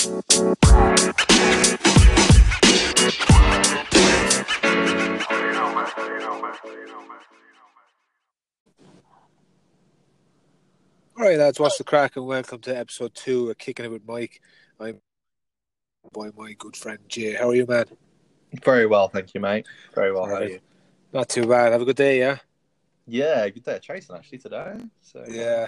Alright lads, what's the crack and welcome to episode 2 of Kicking It With Mike. I'm by my good friend Jay. How are you, man? Very well, thank you, mate. Very well, how are you? Not too bad. Have a good day, yeah? Yeah, good day of chasing actually today. So Yeah.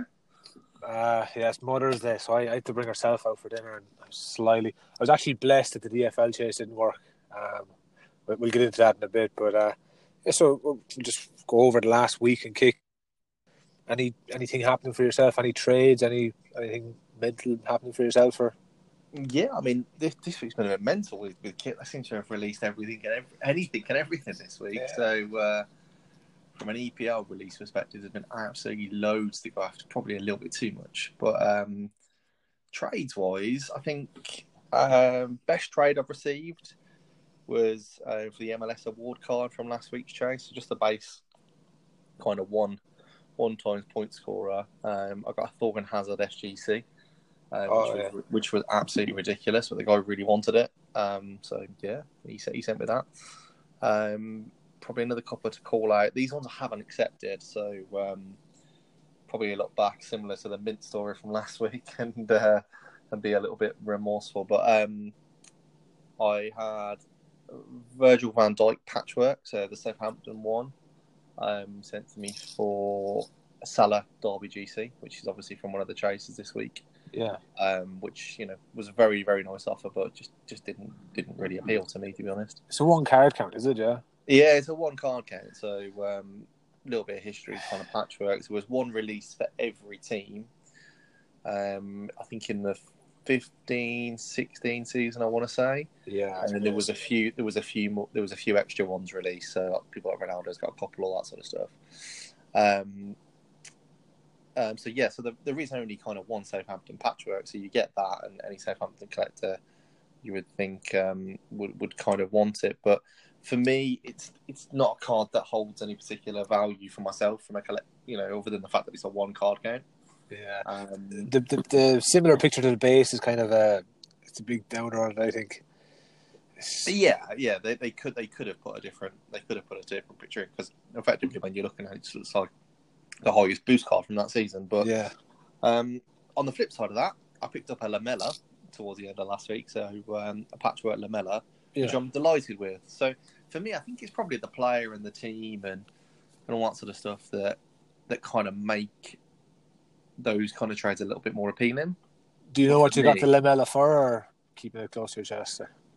It's Mother's Day, so I had to bring herself out for dinner, and I was actually blessed that the DFL chase didn't work. We'll get into that in a bit, but so we'll just go over the last week and kick. Anything happening for yourself? Any trades? Anything mental happening for yourself? Or Yeah, I mean, this week's been a bit mental with Kit. I seem to have released anything this week. Yeah. So from an EPL release perspective, there's been absolutely loads to go after, probably a little bit too much. But trades-wise, I think best trade I've received was for the MLS award card from last week's chase. So just the base kind of one times point scorer. I got a Thorgan Hazard SGC, which was absolutely ridiculous, but the guy really wanted it. So yeah, he sent me that. Probably another couple to call out. These ones I haven't accepted, so probably look back similar to the Mint story from last week and be a little bit remorseful. But I had Virgil van Dijk patchwork, so the Southampton one. Sent to me for Salah Derby GC, which is obviously from one of the chases this week. Yeah. Which was a very, very nice offer, but just didn't really appeal to me, to be honest. It's a one card count, is it? Yeah. Yeah, it's a one card count. So a little bit of history kind of patchwork. There was one release for every team. I think in the 15-16 season, I want to say. Yeah. And then there was a few extra ones released. So people like Ronaldo's got a couple, all that sort of stuff. So there is only kind of one Southampton patchwork, so you get that, and any Southampton collector you would think would kind of want it. But for me, it's not a card that holds any particular value for myself from other than the fact that it's a one card count. Yeah. The similar picture to the base is kind of it's a big downer on it, I think. Yeah. They could have put a different picture in, because effectively when you're looking at it, it's like the highest boost card from that season. But yeah. On the flip side of that, I picked up a Lamella towards the end of last week, so a patchwork Lamella, which I'm delighted with. So for me, I think it's probably the player and the team and all that sort of stuff that kind of make those kind of trades a little bit more appealing. Do you know what you got the Lamella for, or keeping it close to your chest?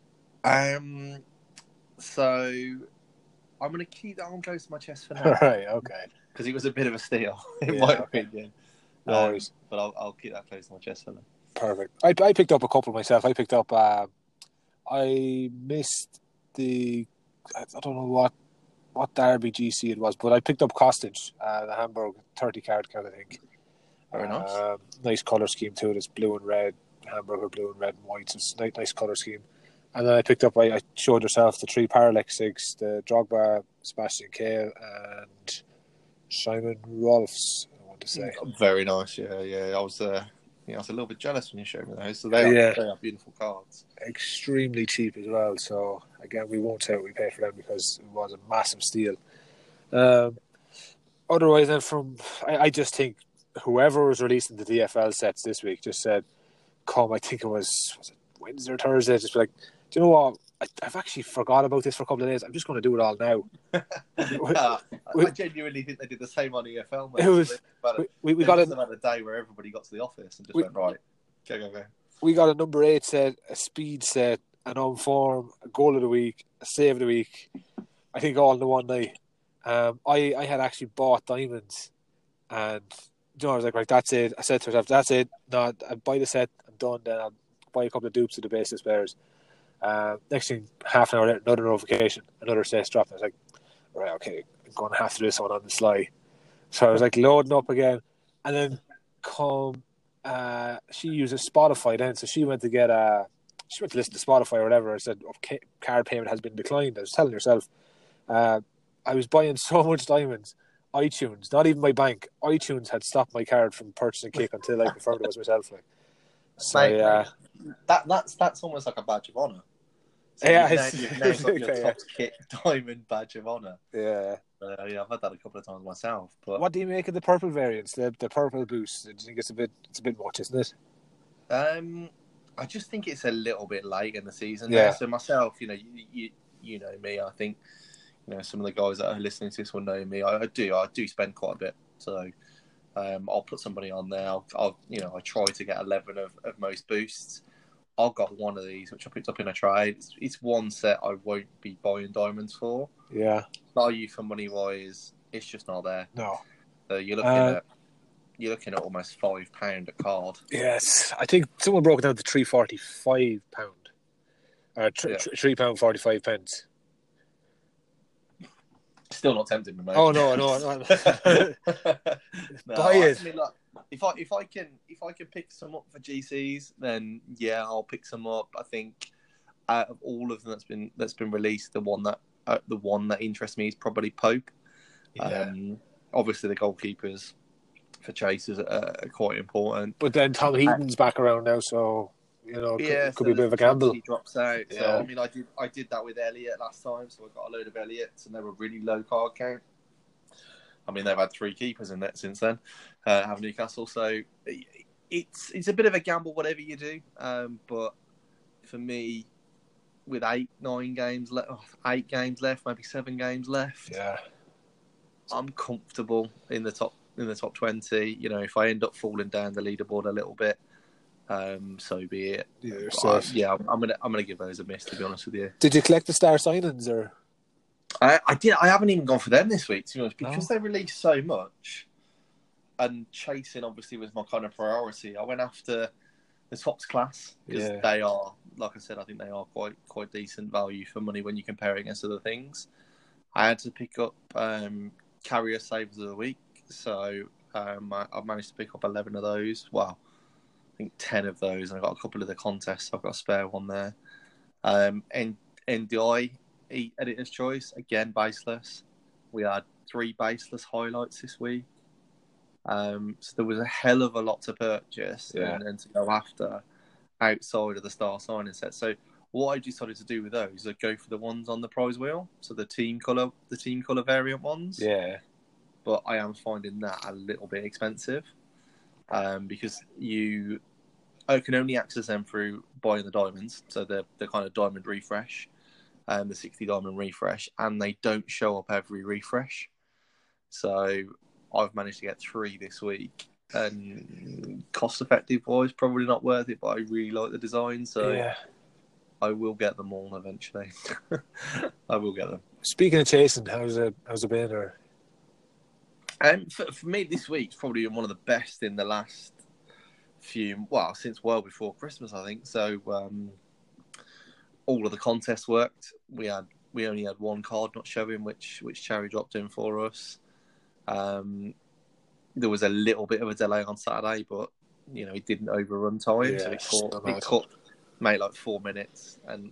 So I'm going to keep that one close to my chest for now. Right, okay. Because it was a bit of a steal, in my opinion. No worries. But I'll keep that close to my chest for now. Perfect. I picked up a couple myself. I picked up... I missed the... I don't know what Derby GC it was, but I picked up Costage, the Hamburg 30-card count, I think. Very nice. Nice colour scheme too. It's blue and red. Hamburger blue and red and white. So it's a nice colour scheme. And then I picked up, I showed yourself the 3 Parallaxics, the Drogba, Sebastian Kehl, and Simon Rolfs, I want to say. Very nice, yeah. I was a little bit jealous when you showed me those. So they are beautiful cards. Extremely cheap as well. So again, we won't say what we paid for them because it was a massive steal. Otherwise, then I just think whoever was releasing the DFL sets this week just said, I think it was it Wednesday or Thursday, just be like, do you know what? I've actually forgot about this for a couple of days. I'm just going to do it all now. I genuinely think they did the same on EFL. We got a day where everybody got to the office and just went, right, go. We got a number 8 set, a speed set, an on form, a goal of the week, a save of the week. I think all in the one night. I had actually bought diamonds, and I was like, right, that's it. I said to myself, that's it. No, I'll buy the set. I'm done. Then I'll buy a couple of dupes of the basis players. Next thing, half an hour later, another notification, another set dropped. I was like, right, okay, I'm going to have to do this one on the sly. So I was like loading up again, and then she uses Spotify then, so she went to listen to Spotify or whatever. I said, okay, card payment has been declined. I was telling herself, I was buying so much diamonds. iTunes, not even my bank, iTunes had stopped my card from purchasing Kick until I confirmed it was myself. So that's almost like a badge of honour. So Yeah, you've now got your yeah. top kit diamond badge of honour. Yeah. Yeah, I've had that a couple of times myself. But What do you make of the purple variants? The purple boost. Do you think it's a bit much, isn't it? I just think it's a little bit late in the season. Yeah. There. So myself, you know me. I think some of the guys that are listening to this will know me. I do spend quite a bit. So I'll put somebody on there. I try to get 11 of most boosts. I've got one of these which I picked up in a trade. It's one set I won't be buying diamonds for. Yeah. Value for money wise, it's just not there. No. So you're looking at almost £5 a card. Yes, I think someone broke it down to £3.45. £3.45. Still not tempted me, mate. Oh no. Buy it. I mean, look, if I can pick some up for GCs, then yeah, I'll pick some up. I think out of all of them that's been released, the one that interests me is probably Pope. Yeah. Obviously, the goalkeepers for Chasers are quite important. But then Tom Heaton's back around now, so it could be a bit of a gamble. He drops out. Yeah. So I mean, I did that with Elliott last time, so I got a load of Elliots, and they were really low card count. I mean, they've had 3 keepers in that since then, have Newcastle. So it's a bit of a gamble, whatever you do. But for me, with 8 games left, maybe 7 games left, yeah, I'm comfortable in the top 20. If I end up falling down the leaderboard a little bit, so be it. Yeah, I'm gonna give those a miss, to be honest with you. Did you collect the star signings or? I did. I haven't even gone for them this week, to be honest, because they released so much, and chasing obviously was my kind of priority. I went after the Tops class because they are, like I said, I think they are quite decent value for money when you compare it against other things. I had to pick up Carrier Savers of the Week, so I managed to pick up 11 of those. Well, I think 10 of those, and I got a couple of the contests. I've got a spare one there. And NDI Editor's Choice, again, baseless. We had 3 baseless highlights this week. So there was a hell of a lot to purchase and to go after outside of the star signing set. So what I decided to do with those is go for the ones on the prize wheel, so the team colour variant ones. Yeah. But I am finding that a little bit expensive because I can only access them through buying the diamonds, so the kind of diamond refresh, the 60 diamond refresh, and they don't show up every refresh. So I've managed to get 3 this week, and cost effective wise, probably not worth it, but I really like the design, so I will get them all eventually. I will get them. Speaking of chasing, how's it been? Or for me, this week's probably been one of the best in the last since well before Christmas, I think. So all of the contests worked. We only had 1 card not showing, which Cherry dropped in for us. There was a little bit of a delay on Saturday, but it didn't overrun time, so it caught made like 4 minutes, and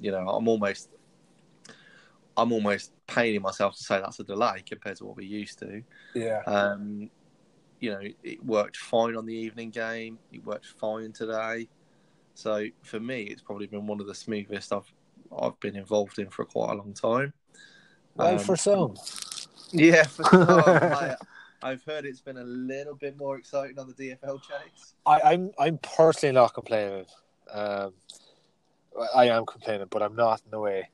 I'm almost paining myself to say that's a delay compared to what we're used to. Yeah. It worked fine on the evening game. It worked fine today. So for me, it's probably been one of the smoothest I've been involved in for quite a long time. Well, for some. Yeah, for some. I've heard it's been a little bit more exciting on the DFL chase. I'm personally not complaining. I am complaining, but I'm not in a way.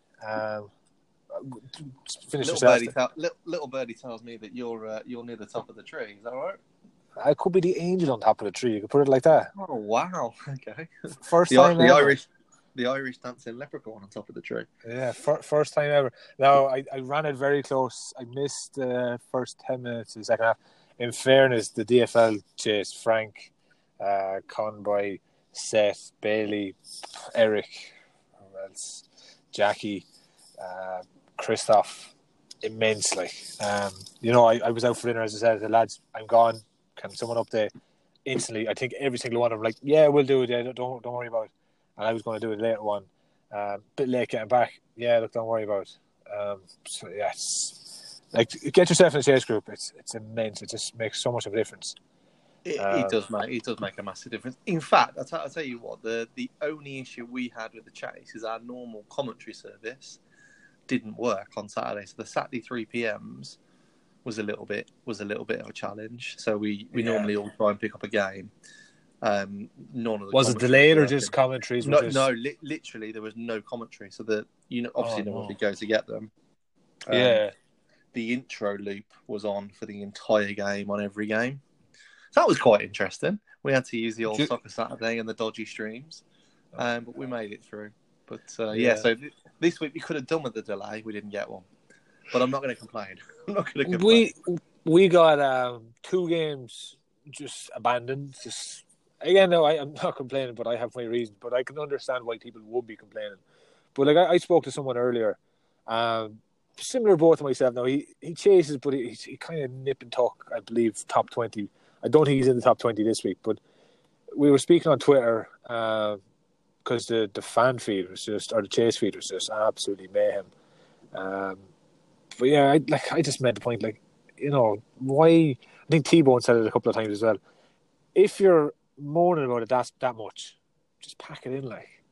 Finish Little birdie tells me that you're near the top of the tree. Is that right? I could be the angel on top of the tree. You could put it like that. Oh wow! Okay. The Irish dancing leprechaun on top of the tree. Yeah, first time ever. Now I ran it very close. I missed the first 10 minutes of the second half. In fairness, the DFL chase Frank, Conboy, Seth, Bailey, Eric, who else? Jackie, Christoph, immensely. I was out for dinner, as I said to the lads. I'm gone. Can someone update? Instantly, I think every single one of them like, yeah, we'll do it. Yeah, don't worry about it. And I was going to do it later one. Bit late getting back. Yeah, look, don't worry about it. So yes, like get yourself in a chase group. It's immense. It just makes so much of a difference. It does make a massive difference. In fact, I'll tell you what, the only issue we had with the Chase is our normal commentary service didn't work on Saturday. So the Saturday 3 p.m.s was a little bit of a challenge. So we normally all try and pick up a game. None of the was it delayed or just commentaries? No, literally there was no commentary. So obviously nobody go to get them. The intro loop was on for the entire game on every game. So that was quite interesting. We had to use the old Soccer Saturday and the dodgy streams, but we made it through. But so this week we could have done with the delay. We didn't get one, but I'm not going to complain. We got 2 games just abandoned. Just again, no, I'm not complaining, but I have my reasons. But I can understand why people would be complaining. But like I spoke to someone earlier, similar boat to myself. Now he chases, but he kind of nip and tuck. I believe top 20. I don't think he's in the top 20 this week, but we were speaking on Twitter because the fan feed was or the chase feed was just absolutely mayhem. But yeah, I just made the point, why? I think T-Bone said it a couple of times as well. If you're moaning about it that much, just pack it in,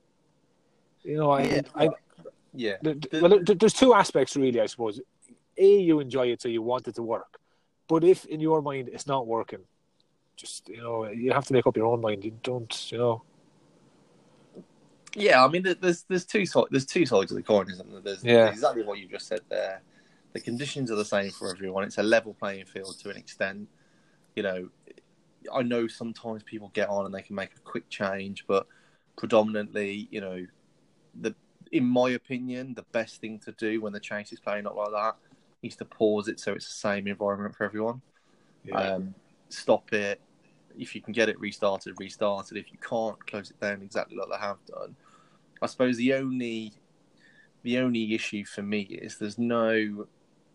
there's 2 aspects really, I suppose. A, you enjoy it, so you want it to work. But if in your mind it's not working, just you have to make up your own mind. You don't, Yeah, I mean, there's 2 sides. There's 2 sides of the coin, isn't there? There's exactly what you just said there. The conditions are the same for everyone. It's a level playing field to an extent. I know sometimes people get on and they can make a quick change, but predominantly, in my opinion, the best thing to do when the Chase is playing up like that is to pause it so it's the same environment for everyone. Yeah. Stop it. If you can get it restarted, restart it. If you can't, close it down exactly like they have done. I suppose the only issue for me is there's no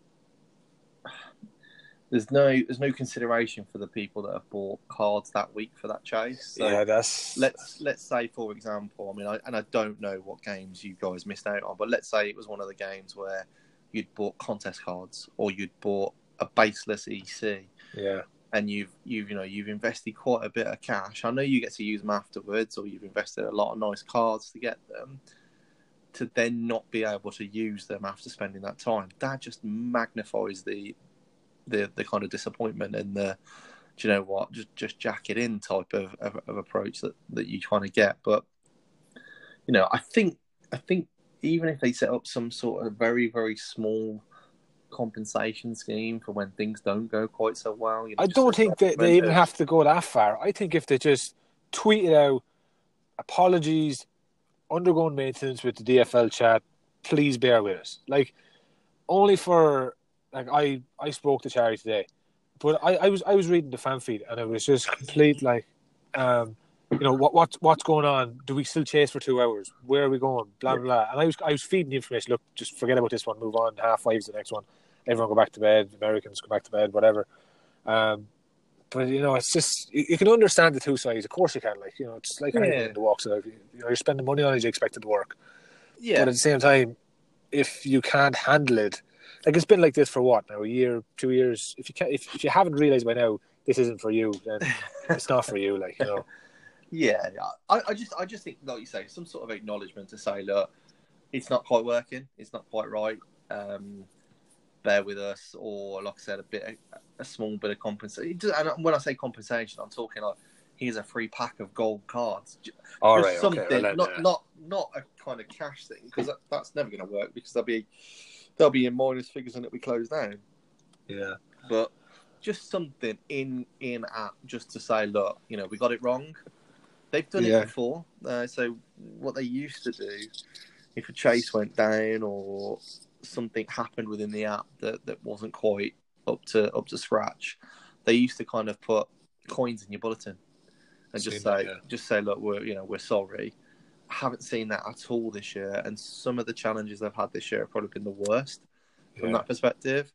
consideration for the people that have bought cards that week for that Chase. So let's say, for example, I don't know what games you guys missed out on, but let's say it was one of the games where you'd bought contest cards or you'd bought a baseless EC. Yeah. And you've invested quite a bit of cash. I know you get to use them afterwards, or you've invested a lot of nice cards to get them. To then not be able to use them after spending that time, that just magnifies the kind of disappointment and the, do you know what, just jack it in type of approach that you trying to get. But I think even if they set up some sort of very, very small compensation scheme for when things don't go quite so well, I don't think they even have to go that far. I think if they just tweet it out, apologies, undergoing maintenance with the DFL chat, please bear with us. Only for I spoke to Charlie today, but I was reading the fan feed and it was just complete what's going on? Do we still chase for 2 hours? Where are we going? Blah blah. And I was feeding the information. Look, just forget about this one. Move on. 5:30's the next one. Everyone go back to bed. Americans go back to bed. Whatever. But it's just you can understand the 2 sides. Of course you can. It's like anything in the walks of life. You're spending money on it. You expect it to work. Yeah. But at the same time, if you can't handle it, it's been like this for what now? A year, 2 years. If you haven't realized by now this isn't for you, then it's not for you. Yeah, I just think, like you say, some sort of acknowledgement to say, look, it's not quite working, it's not quite right. Bear with us, or like I said, a small bit of compensation. And when I say compensation, I'm talking here's a free pack of gold cards. All right, something, okay. Not a kind of cash thing, because that's never going to work, because they'll be in minus figures and it'll be closed down. Yeah, but just something in app just to say, look, we got it wrong. They've done it before. So what they used to do, if a chase went down or something happened within the app that wasn't quite up to scratch, they used to kind of put coins in your bulletin and just say, look, we're sorry. I haven't seen that at all this year, and some of the challenges I've had this year have probably been the worst from that perspective.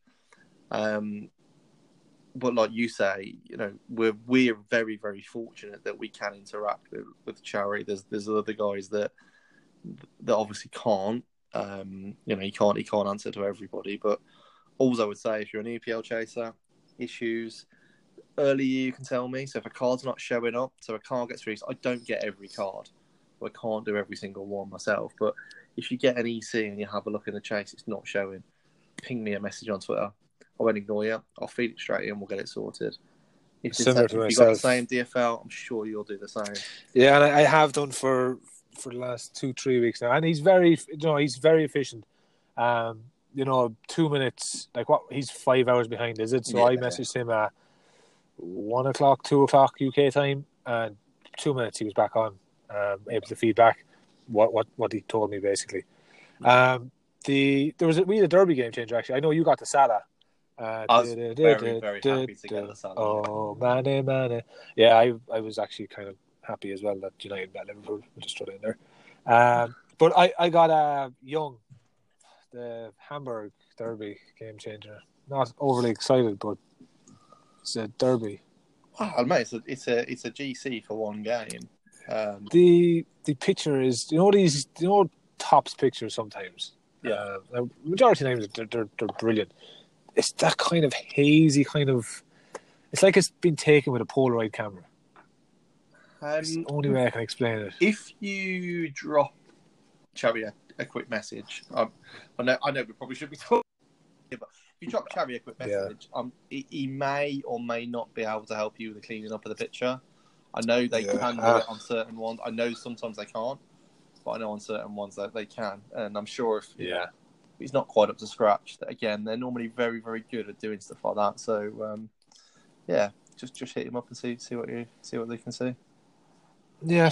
But like you say, we're very, very fortunate that we can interact with Charity. There's other guys that obviously can't. He can't answer to everybody. But all I would say, if you're an EPL chaser, issues, early you can tell me. So if a card's not showing up, so a card gets released, I don't get every card. I can't do every single one myself. But if you get an EC and you have a look in the chase, it's not showing, ping me a message on Twitter. I won't ignore you. I'll feed it straight in. We'll get it sorted. If you've got the same DFL, I'm sure you'll do the same. Yeah, and I have done for the last 2-3 weeks now, and he's very efficient. 2 minutes, like what? He's 5 hours behind, is it? So I messaged him at 1 o'clock, 2 o'clock UK time, and 2 minutes he was back on, able to feed back what he told me basically. We had a Derby game changer actually. I know you got the Salah. I was very, very happy to get the Salah. Oh, man. Yeah, I was actually kind of happy as well that United met Liverpool. We'll just throw it in there. But I got Young, the Hamburg Derby game changer. Not overly excited, but it's a Derby. Wow, mate, it's a GC for one game. The picture is these Topps pictures sometimes. Yeah, majority of times they're brilliant. It's that kind of hazy kind of. It's like it's been taken with a Polaroid camera. It's the only way I can explain it. If you drop Xavi a quick message, I know we probably should be talking, but if you drop Xavi a quick message, he may or may not be able to help you with the cleaning up of the picture. I know they can do it on certain ones. I know sometimes they can't, but I know on certain ones that they can. And I'm sure if he's not quite up to scratch, that again, they're normally very, very good at doing stuff like that. So, just hit him up and see what they can see. Yeah,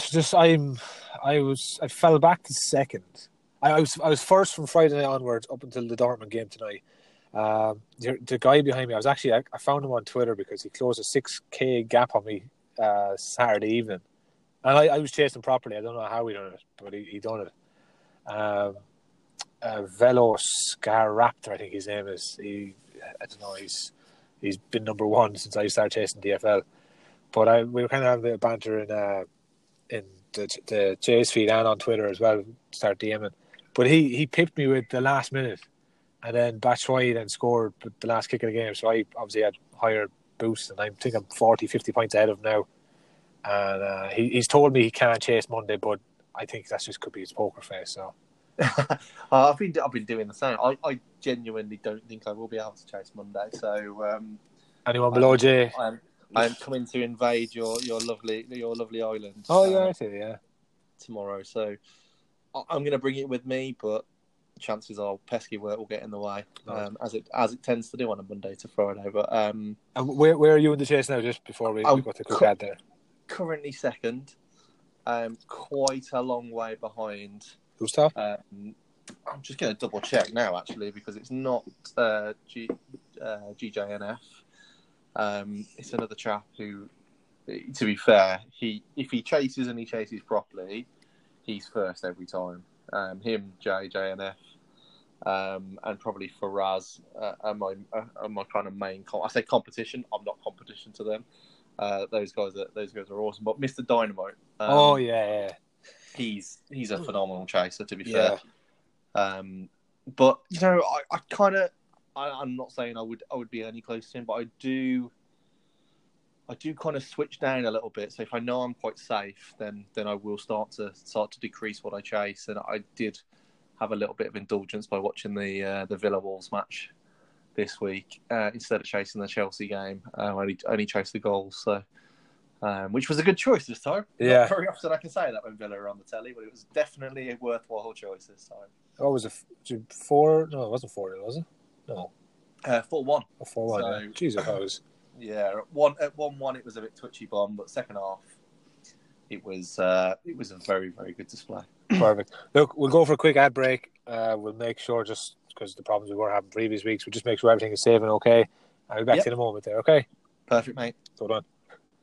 I fell back to second. I was first from Friday night onwards up until the Dortmund game tonight. The guy behind me, I found him on Twitter because he closed a 6K gap on me Saturday evening, and I was chasing properly. I don't know how he done it, but he done it. Veloscaraptor, I think his name is. I don't know. He's been number one since I started chasing DFL. But we were kind of having a bit of banter in the Chase feed and on Twitter as well. Start DMing, but he pipped me with the last minute, and then Batshuayi then scored the last kick of the game. So I obviously had higher boost, and I think I'm 40-50 points ahead of him now. And he's told me he can't chase Monday, but I think that just could be his poker face. So I've been doing the same. I genuinely don't think I will be able to chase Monday. So anyone below Jay? I'm coming to invade your lovely island. Oh yeah, I see. Yeah, tomorrow. So I'm going to bring it with me, but chances are pesky work will get in the way, as it tends to do on a Monday to Friday. But and where are you in the chase now? Just before we got to quick ad there. Currently second, quite a long way behind. Who's top? I'm just going to double check now, actually, because it's not GJNF. It's another chap who, to be fair, if he chases and he chases properly, he's first every time. Him, JNF, and probably Faraz are my kind of main. I say competition. I'm not competition to them. Those guys are awesome. But Mr. Dynamite. He's a phenomenal chaser, to be fair. But I kind of. I'm not saying I would be any close to him, but I do kind of switch down a little bit. So if I know I'm quite safe, then I will start to decrease what I chase. And I did have a little bit of indulgence by watching the Villa Wolves match this week instead of chasing the Chelsea game. I only chased the goals, so which was a good choice this time. Yeah, not very often I can say that when Villa are on the telly, but it was definitely a worthwhile choice this time. What was it? 4? No, it wasn't 4. Was it? No. 4-1. 4-1. So, yeah. Jeez, I was. Yeah, at 1-1 it was a bit twitchy bomb, but second half it was a very, very good display. Perfect. Look, we'll go for a quick ad break. We'll make sure, just because of the problems we were having previous weeks, we'll just make sure everything is safe and okay. I'll be back to you in a moment there, okay? Perfect, mate. Hold on.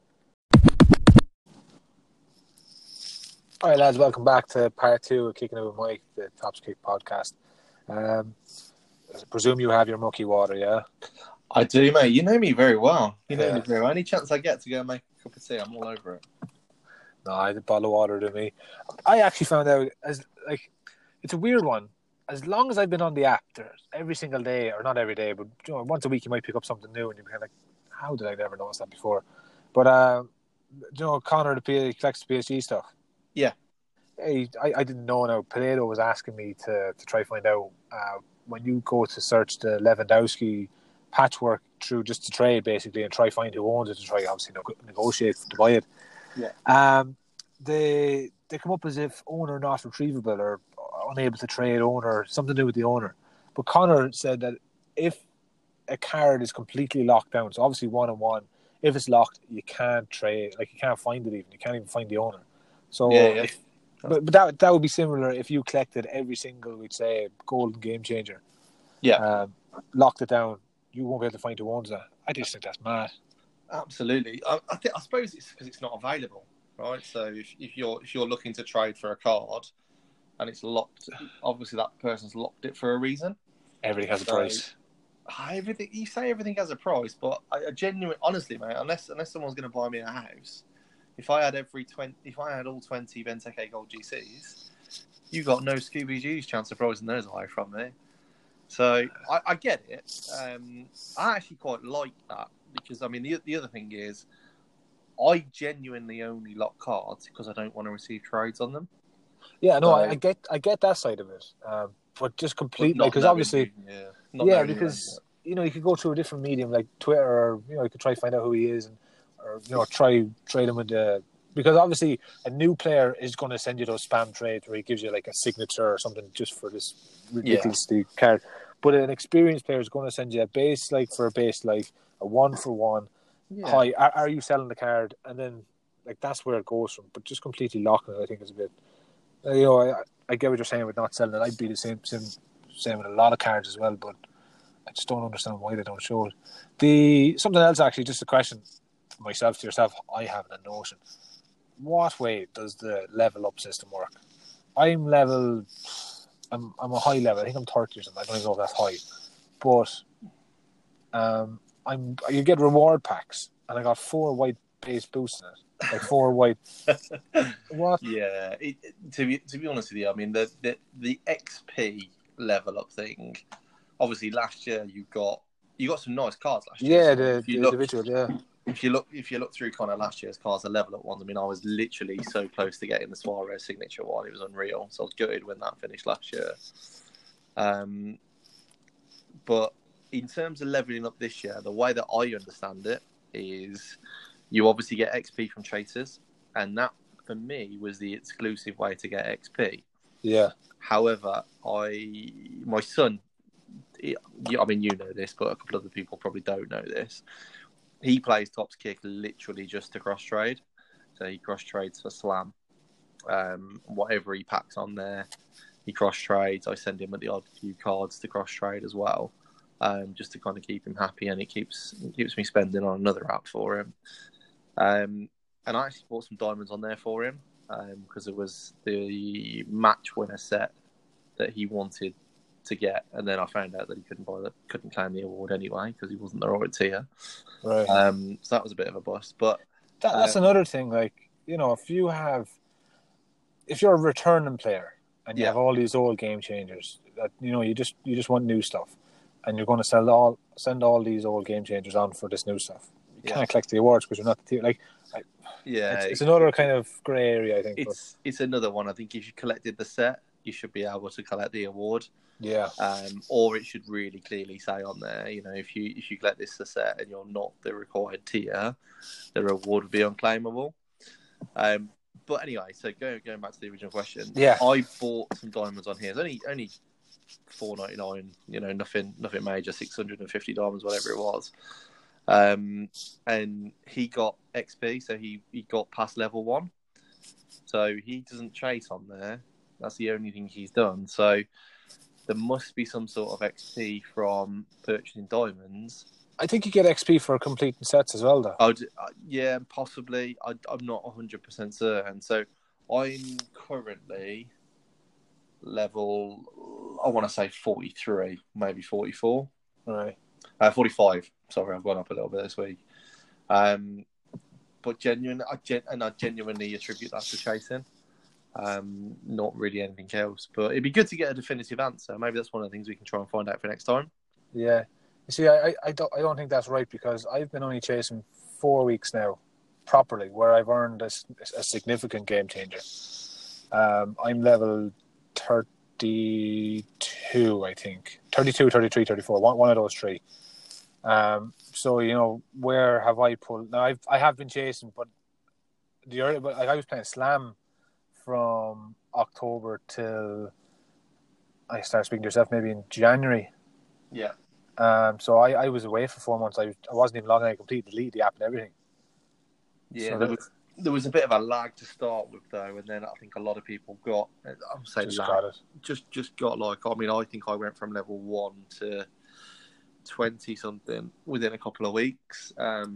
All right, lads, welcome back to part 2 of Kicking It With Mike, the Topps Kick podcast. I presume you have your mucky water, yeah? I do, mate. You know me very well. You know me very well. Any chance I get to go and make a cup of tea, I'm all over it. No, I had a bottle of water to me. I actually found out, it's a weird one. As long as I've been on the app, every single day, or not every day, but once a week you might pick up something new and you kind of how did I never notice that before? But Connor collects the PSG stuff. Yeah. Hey, I didn't know. Now Potato was asking me to try find out when you go to search the Lewandowski patchwork through just to trade basically and try find who owns it to try obviously negotiate to buy it. Yeah. They come up as if owner not retrievable or unable to trade owner, something to do with the owner. But Connor said that if a card is completely locked down, so obviously 1-on-1, if it's locked, you can't trade, like you can't find it even. You can't even find the owner. So Yeah. But that would be similar if you collected every single, we'd say, golden game changer. Yeah. Locked it down, you won't be able to find who owns that. I just think that's mad. Absolutely. I suppose it's because it's not available, right? So if you're looking to trade for a card and it's locked, obviously that person's locked it for a reason. Everything has a price. Everything you say, everything has a price, but I genuinely, honestly, mate, unless someone's going to buy me a house, if I had all 20 Benteke Gold GCs, you got no Scooby Doo's chance of pricing those away from me. So I get it. I actually quite like that because I mean the other thing is, I genuinely only lock cards because I don't want to receive trades on them. Yeah, no, I get that side of it, but just completely because obviously, because you could go through a different medium like Twitter, or you could try to find out who he is, or try trade him with because obviously a new player is going to send you those spam trades where he gives you like a signature or something just for this ridiculous card. But an experienced player is going to send you a base like for a base like a 1-for-1. Yeah. Hi, are you selling the card? And then like that's where it goes from. But just completely locking it, I think, is a bit. I get what you're saying with not selling it. I'd be the same with a lot of cards as well, but I just don't understand why they don't show it. Something else actually, just a question for myself to yourself. I haven't a notion. What way does the level up system work? I'm a high level. I think I'm 30 or something. I don't even know if that's high, but you get reward packs, and I got 4 white base boosts in it, like 4 white. What? Yeah, to be honest with you, I mean the XP level up thing. Obviously, last year you got some nice cards last year. Yeah, the individual. Yeah. If you look through kind of last year's cards, the level up ones. I mean, I was literally so close to getting the Suarez signature one; it was unreal. So I was gutted when that finished last year. But in terms of leveling up this year, the way that I understand it is, you obviously get XP from chasers, and that for me was the exclusive way to get XP. Yeah. However, my son, I mean, you know this, but a couple of other people probably don't know this. He plays Topps Kick literally just to cross trade. So he cross trades for Slam. Whatever he packs on there, he cross trades. I send him the odd few cards to cross trade as well, just to kind of keep him happy, and it keeps me spending on another app for him. And I actually bought some diamonds on there for him because it was the match winner set that he wanted to get, and then I found out that he couldn't claim the award anyway because he wasn't the right tier. Right. So that was a bit of a bust. But that's another thing. Like if you're a returning player and you have all these old game changers, that you just want new stuff, and you're going to send all these old game changers on for this new stuff. You can't collect the awards because you're not the tier. Like, it's another kind of grey area, I think. It's another one. I think if you collected the set, you should be able to collect the award. Yeah. Or it should really clearly say on there, if you collect this set and you're not the required tier, the reward would be unclaimable. But anyway, so going back to the original question, I bought some diamonds on here. It's only $4.99. Nothing major, 650 diamonds, whatever it was. And he got XP, so he got past level 1. So he doesn't chase on there. That's the only thing he's done. So there must be some sort of XP from purchasing diamonds. I think you get XP for completing sets as well, though. Yeah, possibly. I'm not 100% certain. So I'm currently level, I want to say 43, maybe 44. Right. 45. Sorry, I've gone up a little bit this week. But I genuinely attribute that to chasing. Not really anything else. But it'd be good to get a definitive answer. Maybe that's one of the things we can try and find out for next time. Yeah. You see, I don't think that's right because I've been only chasing 4 weeks now, properly, where I've earned a significant game changer. I'm level 32, I think. 32, 33, 34. One of those three. So, where have I pulled? Now, I have been chasing, but I was playing Slam from October till I started speaking to yourself maybe in January. Yeah. So I was away for 4 months. I wasn't even logging. I completely deleted the app and everything. Yeah, so there was a bit of a lag to start with though, and then I think a lot of people got. I'm saying just lag. got it. Just got like. I mean, I think I went from level 1 to 20 something within a couple of weeks.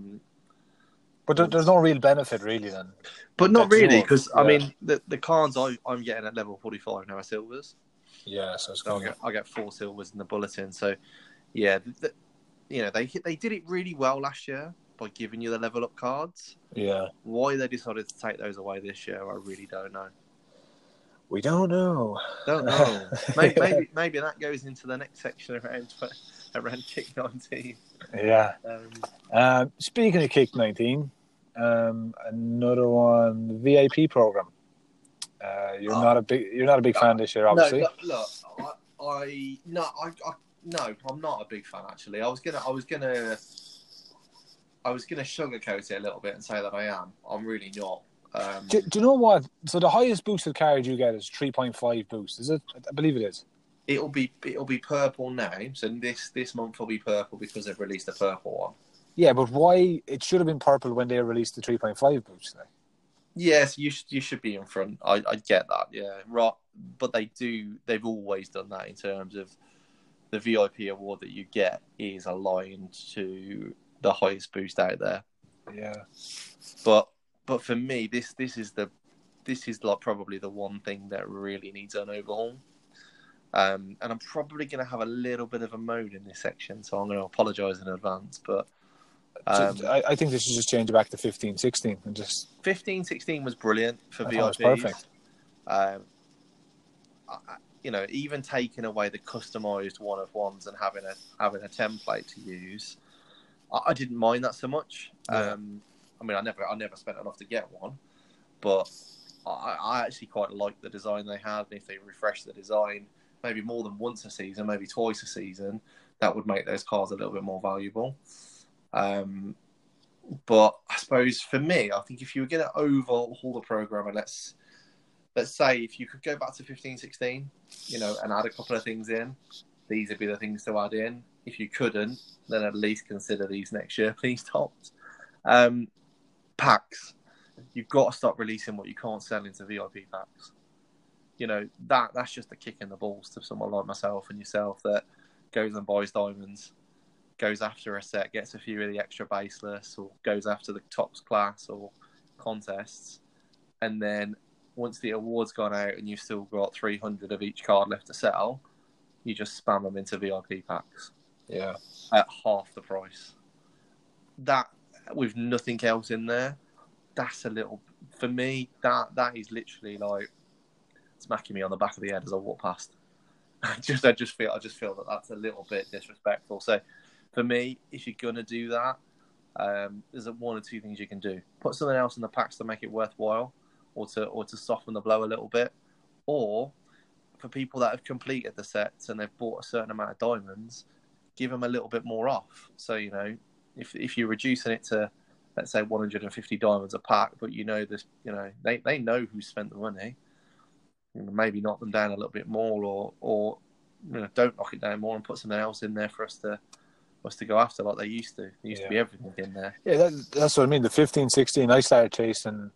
But there's no real benefit really then. But not really, because I mean the cards I'm getting at level 45 now are silvers. Yeah, so I get 4 silvers in the bulletin. So yeah, they did it really well last year by giving you the level up cards. Yeah. Why they decided to take those away this year, I really don't know. We don't know. Don't know. maybe that goes into the next section around Kick 19. Yeah. Speaking of Kick 19, another one, the VIP program. You're not a big fan this year, obviously. No, look, I'm not a big fan actually. I was gonna sugarcoat it a little bit and say that I am. I'm really not. Do you know what? So the highest boosted card you get is 3.5 boost. Is it? I believe it is. It'll be purple now. So this month will be purple because they've released a purple one. Yeah, but why? It should have been purple when they released the 3.5 boost. Now. Yes, you should be in front. I get that. Yeah, right. But they've always done that in terms of the VIP award that you get is aligned to the highest boost out there. Yeah. But for me, this is like probably the one thing that really needs an overhaul. And I'm probably going to have a little bit of a moan in this section, so I'm going to apologise in advance. But I think they should just change it back to 15, 16 and just 15, 16 was brilliant for VIPs. Was perfect. Even taking away the customised one of ones and having a template to use, I didn't mind that so much. Yeah. I mean, I never spent enough to get one, but I actually quite liked the design they had. And if they refresh the design, maybe more than once a season, maybe twice a season, that would make those cards a little bit more valuable. But I suppose for me, I think if you were going to overhaul the program, and let's say if you could go back to 15, 16, and add a couple of things in, these would be the things to add in. If you couldn't, then at least consider these next year, please, Tops. Packs. You've got to stop releasing what you can't sell into VIP packs. That's just a kick in the balls to someone like myself and yourself that goes and buys diamonds, goes after a set, gets a few of the extra baseless, or goes after the tops class or contests, and then once the award's gone out and you've still got 300 of each card left to sell, you just spam them into VIP packs. Yeah. At half the price. That, with nothing else in there, that's a little, for me, that is literally like smacking me on the back of the head as I walk past. I just feel that that's a little bit disrespectful. So for me, if you're going to do that, there's one or two things you can do. Put something else in the packs to make it worthwhile, or to soften the blow a little bit. Or for people that have completed the sets and they've bought a certain amount of diamonds, give them a little bit more off. So, if you're reducing it to, let's say, 150 diamonds a pack, but this, they know who spent the money, maybe knock them down a little bit more, or don't knock it down more and put something else in there for us to go after like they used to. There used to be everything in there. Yeah, that's what I mean. The 15, 16, I started chasing.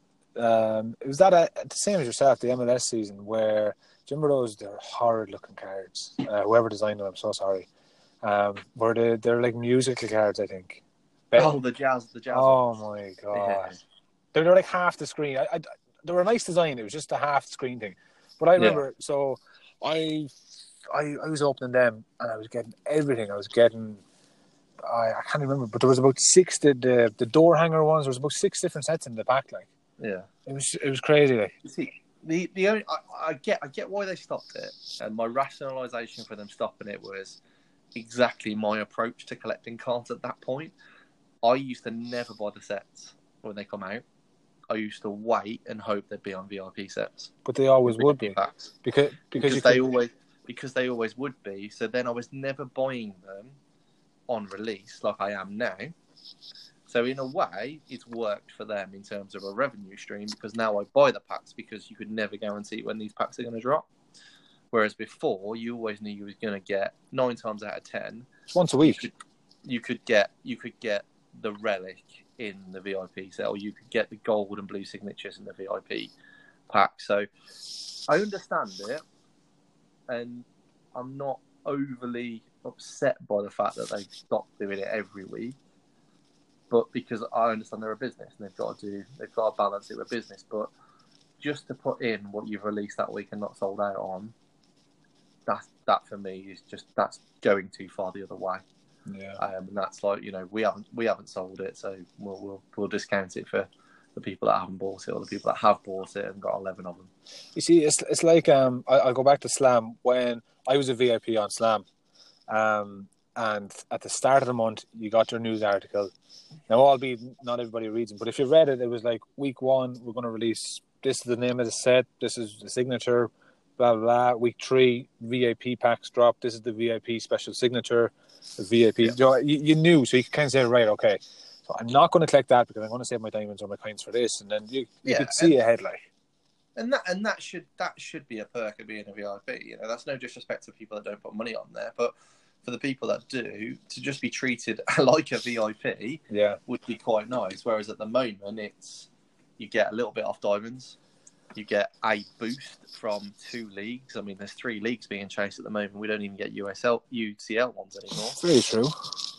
It was the same as yourself, the MLS season, where, do you remember those? They're horrid-looking cards. Whoever designed them, I'm so sorry. Where they're like musical cards, I think. The jazz. Oh my god, they're like half the screen. They were a nice design. It was just a half screen thing. But I remember, so I was opening them and I was getting everything. I can't remember, but there was about 6 the door hanger ones. There was about 6 different sets in the pack. Like, yeah, it was crazy. Like, see, the only I get why they stopped it, and my rationalisation for them stopping it was exactly my approach to collecting cards at that point. I used to never buy the sets when they come out. I used to wait and hope they'd be on VIP sets. But they always would VIP be. packs. Because they always would be. So then I was never buying them on release like I am now. So in a way, it's worked for them in terms of a revenue stream, because now I buy the packs because you could never guarantee when these packs are going to drop. Whereas before, you always knew you was going to get 9 times out of 10. Once a week. You could get the relic in the VIP set, or you could get the gold and blue signatures in the VIP pack. So I understand it, and I'm not overly upset by the fact that they've stopped doing it every week. But because I understand they're a business and they've got to balance it with business. But just to put in what you've released that week and not sold out on, that for me is that's going too far the other way. Yeah. And that's like, we haven't sold it, so we'll discount it for the people that haven't bought it, or the people that have bought it and got 11 of them. You see, it's like I'll go back to Slam. When I was a VIP on Slam, and at the start of the month you got your news article. Now, albeit not everybody reads them, but if you read it, it was like week 1 we're going to release, this is the name of the set, this is the signature, blah blah blah. Week 3 VIP packs drop, this is the VIP special signature, the VIP. Yeah. You knew, so you can kind of say, right, okay, so I'm not going to collect that because I'm going to save my diamonds or my coins for this, and then you could see ahead, like. And that should be a perk of being a VIP. That's no disrespect to people that don't put money on there, but for the people that do, to just be treated like a VIP would be quite nice. Whereas at the moment, you get a little bit off diamonds, you get a boost from 2 leagues. I mean, there's 3 leagues being chased at the moment. We don't even get UCL ones anymore. Very true.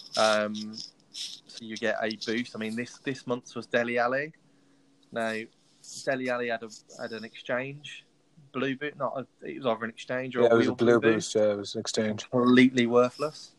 So you get a boost. I mean, this month's was Dele Alli. Now, Dele Alli had an exchange. Blue boot, it was either an exchange or it was a blue boost. Yeah, it was an exchange. Completely worthless.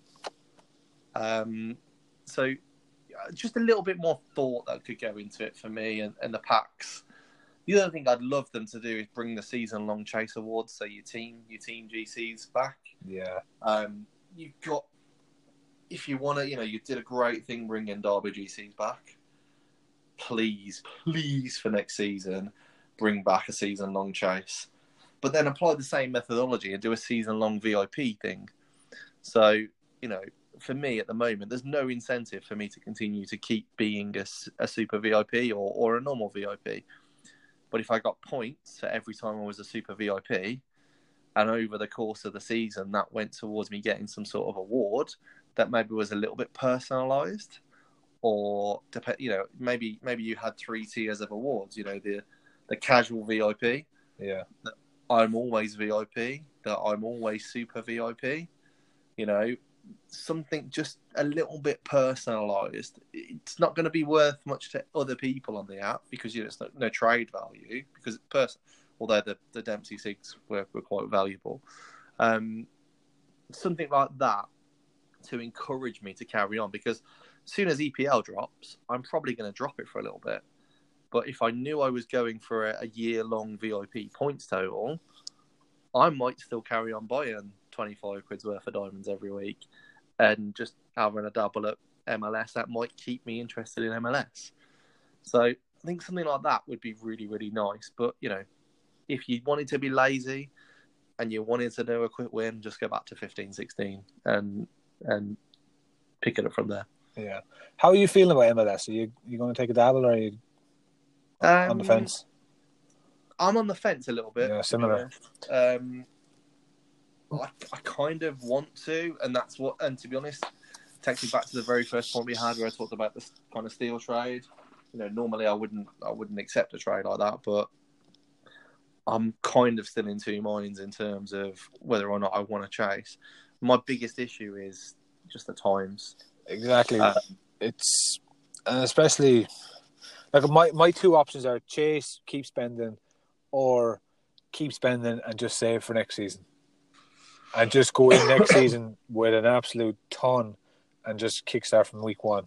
So just a little bit more thought that could go into it for me, and the packs. The other thing I'd love them to do is bring the season-long chase awards, so your team GCs back. Yeah. You've got, if you want to, you did a great thing bringing Derby GCs back. Please, for next season, bring back a season-long chase. But then apply the same methodology and do a season-long VIP thing. So, for me at the moment, there's no incentive for me to continue to keep being a super VIP or a normal VIP. But if I got points for every time I was a super VIP, and over the course of the season that went towards me getting some sort of award that maybe was a little bit personalised, or maybe you had 3 tiers of awards. The casual VIP. Yeah. I'm always VIP, that I'm always super VIP, something just a little bit personalised. It's not going to be worth much to other people on the app because it's no trade value, because although the Dempsey 6 were quite valuable. Something like that to encourage me to carry on, because as soon as EPL drops, I'm probably going to drop it for a little bit. But if I knew I was going for a year-long VIP points total, I might still carry on buying 25 quid's worth of diamonds every week and just having a double at MLS. That might keep me interested in MLS. So I think something like that would be really, really nice. But, if you wanted to be lazy and you wanted to do a quick win, just go back to 15, 16 and pick it up from there. Yeah. How are you feeling about MLS? Are you going to take a dabble, or are you on the fence? I'm on the fence a little bit. Yeah, similar. I kind of want to, and to be honest, takes me back to the very first point we had where I talked about this kind of steal trade. Normally I wouldn't accept a trade like that, but I'm kind of still in 2 minds in terms of whether or not I want to chase. My biggest issue is just the times. Exactly. It's especially like my 2 options are chase, keep spending, or keep spending and just save for next season, and just go in next season with an absolute ton and just kickstart from week 1.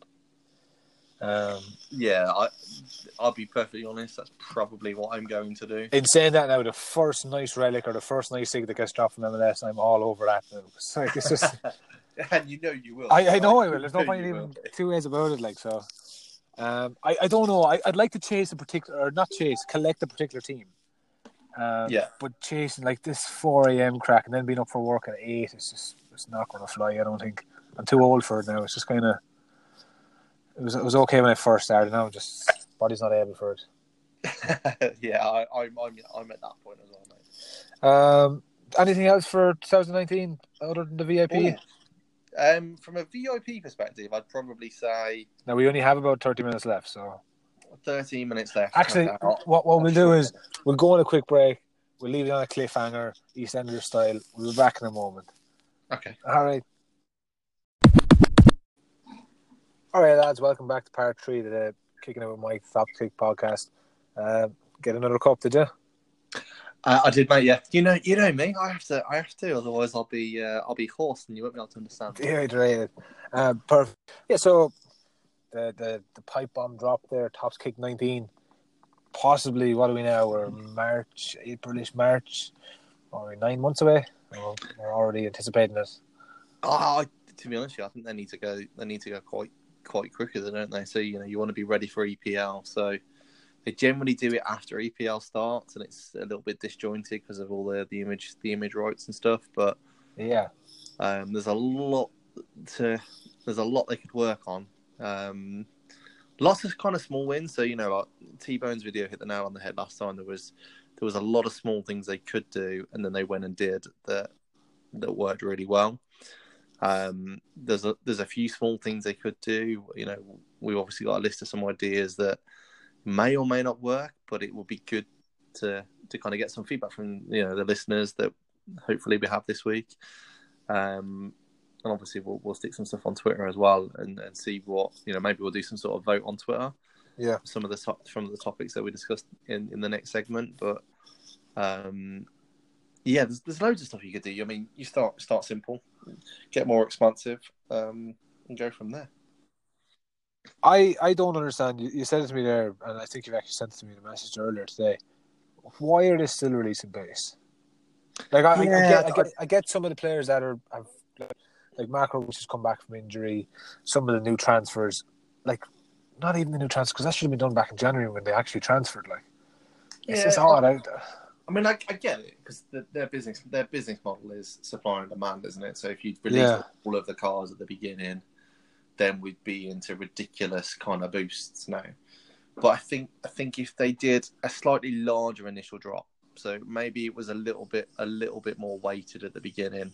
I'll be perfectly honest, that's probably what I'm going to do. In saying that, now the first nice relic or the first nice sig that gets dropped from MLS, I'm all over that now. It's just And you know you will. I know I will. You There's know no point in you even will. 2 ways about it. Like so, I don't know. I'd like to chase a particular, or not chase, collect a particular team. Yeah. But chasing like this 4 a.m. crack and then being up for work at 8, it's not going to fly. I don't think. I'm too old for it now. It's just kind of. It was okay when I first started. Now just body's not able for it. Yeah, I'm at that point as well, mate. Anything else for 2019 other than the VIP? Ooh. From a VIP perspective, I'd probably say Now we only have about 30 minutes left, so 13 minutes left. actually, what we'll do is we'll go on a quick break. We'll leave it on a cliffhanger, EastEnders style. We'll be back in a moment. Okay. All right. All right, lads. Welcome back to part 3 of the Kicking It With Mike Top Kick podcast. Get another cup, did you? I did, mate. Yeah, you know me. I have to. Otherwise, I'll be hoarse, and you won't be able to understand. Dehydrated. Perfect. Yeah. So the pipe bomb dropped there. Tops Kick 19. Possibly. What are we now? We're Aprilish March. Are we 9 months away? Oh, we're already anticipating it. To be honest, I think they need to go quite quicker, don't they? So you want to be ready for EPL. So they generally do it after EPL starts, and it's a little bit disjointed because of all the image rights and stuff. But yeah, there's a lot they could work on. Lots of kind of small wins. So like T-Bone's video hit the nail on the head last time. There was a lot of small things they could do, and then they went and did that worked really well. There's a few small things they could do. We've obviously got a list of some ideas that may or may not work, but it will be good to kind of get some feedback from the listeners that hopefully we have this week. And obviously we'll stick some stuff on Twitter as well and see what maybe we'll do some sort of vote on Twitter. Yeah, some of the topics that we discussed in the next segment, but yeah, there's loads of stuff you could do. I mean, you start simple, get more expansive, and go from there. I don't understand. You said it to me there, and I think you've actually sent it to me in a message earlier today. Why are they still releasing base? Like I get some of the players that have like Marco, which has come back from injury. Some of the new transfers, like not even the new transfers, because that should have been done back in January when they actually transferred. Like it's just odd. I mean, I get it because their business model is supply and demand, isn't it? So if you'd released all of the cars at the beginning, then we'd be into ridiculous kind of boosts now. But I think if they did a slightly larger initial drop, so maybe it was a little bit more weighted at the beginning,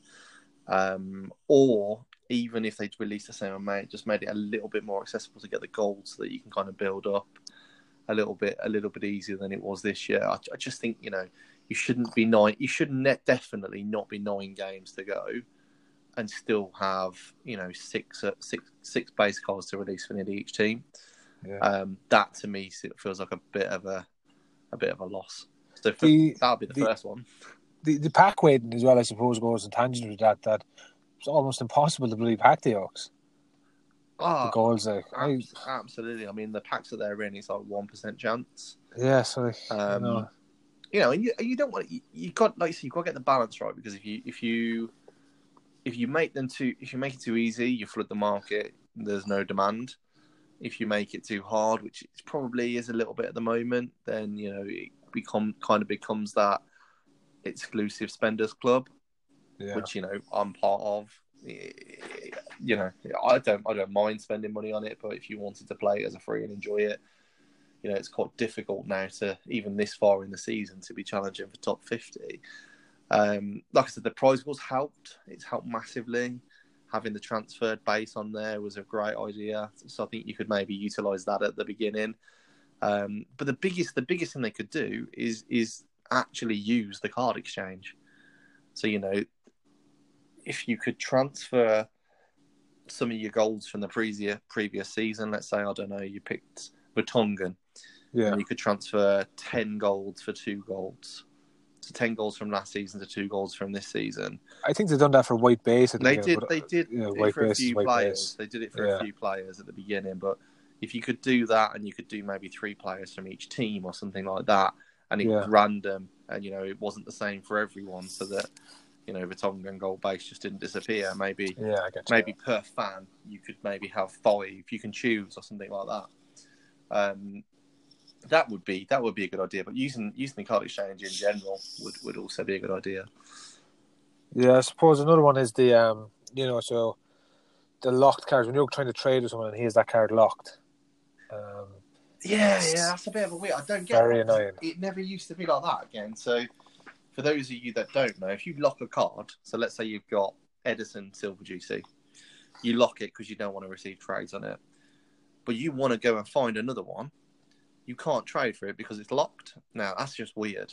or even if they'd released the same amount, just made it a little bit more accessible to get the gold so that you can kind of build up a little bit easier than it was this year. I just think you shouldn't be definitely not be 9 games to go and still have six base cards to release for nearly each team. Yeah. That to me feels like a bit of a loss. So that would be the first one. The pack weighting as well, I suppose, goes in tangent with that it's almost impossible to bloody pack the Oaks. The goals, absolutely. I mean, the packs that they're in, it's like 1% chance. Yeah, so and you don't want you've got to get the balance right, because if you make it too easy, you flood the market. There's no demand. If you make it too hard, which it probably is a little bit at the moment, then it becomes that exclusive spenders club, which I'm part of. I don't mind spending money on it, but if you wanted to play it as a free and enjoy it, it's quite difficult now to, even this far in the season, to be challenging for top 50. Like I said, the prize pools helped. It's helped massively. Having the transferred base on there was a great idea. So I think you could maybe utilise that at the beginning. But the biggest thing they could do is actually use the card exchange. So if you could transfer some of your golds from the previous season, let's say, I don't know, you picked Vertonghen, and you could transfer 10 golds for 2 golds. So 10 goals from last season to 2 goals from this season. I think they've done that for white base. They did it for a few players. They did it for a few players at the beginning, but if you could do that, and you could do maybe 3 players from each team or something like that, and it was random, and it wasn't the same for everyone, so that Vertonghen and Gold base just didn't disappear. Maybe I get you. maybe per fan you could maybe have 5 you can choose or something like that. That would be a good idea. But using the card exchange in general would also be a good idea. Yeah, I suppose another one is the so the locked cards when you're trying to trade with someone and he has that card locked. Yeah, that's a bit of a weird. I don't get very that. annoying. It never used to be like that again. So, for those of you that don't know, if you lock a card, so let's say you've got Edison Silver GC, you lock it because you don't want to receive trades on it, but you want to go and find another one, you can't trade for it because it's locked. Now that's just weird.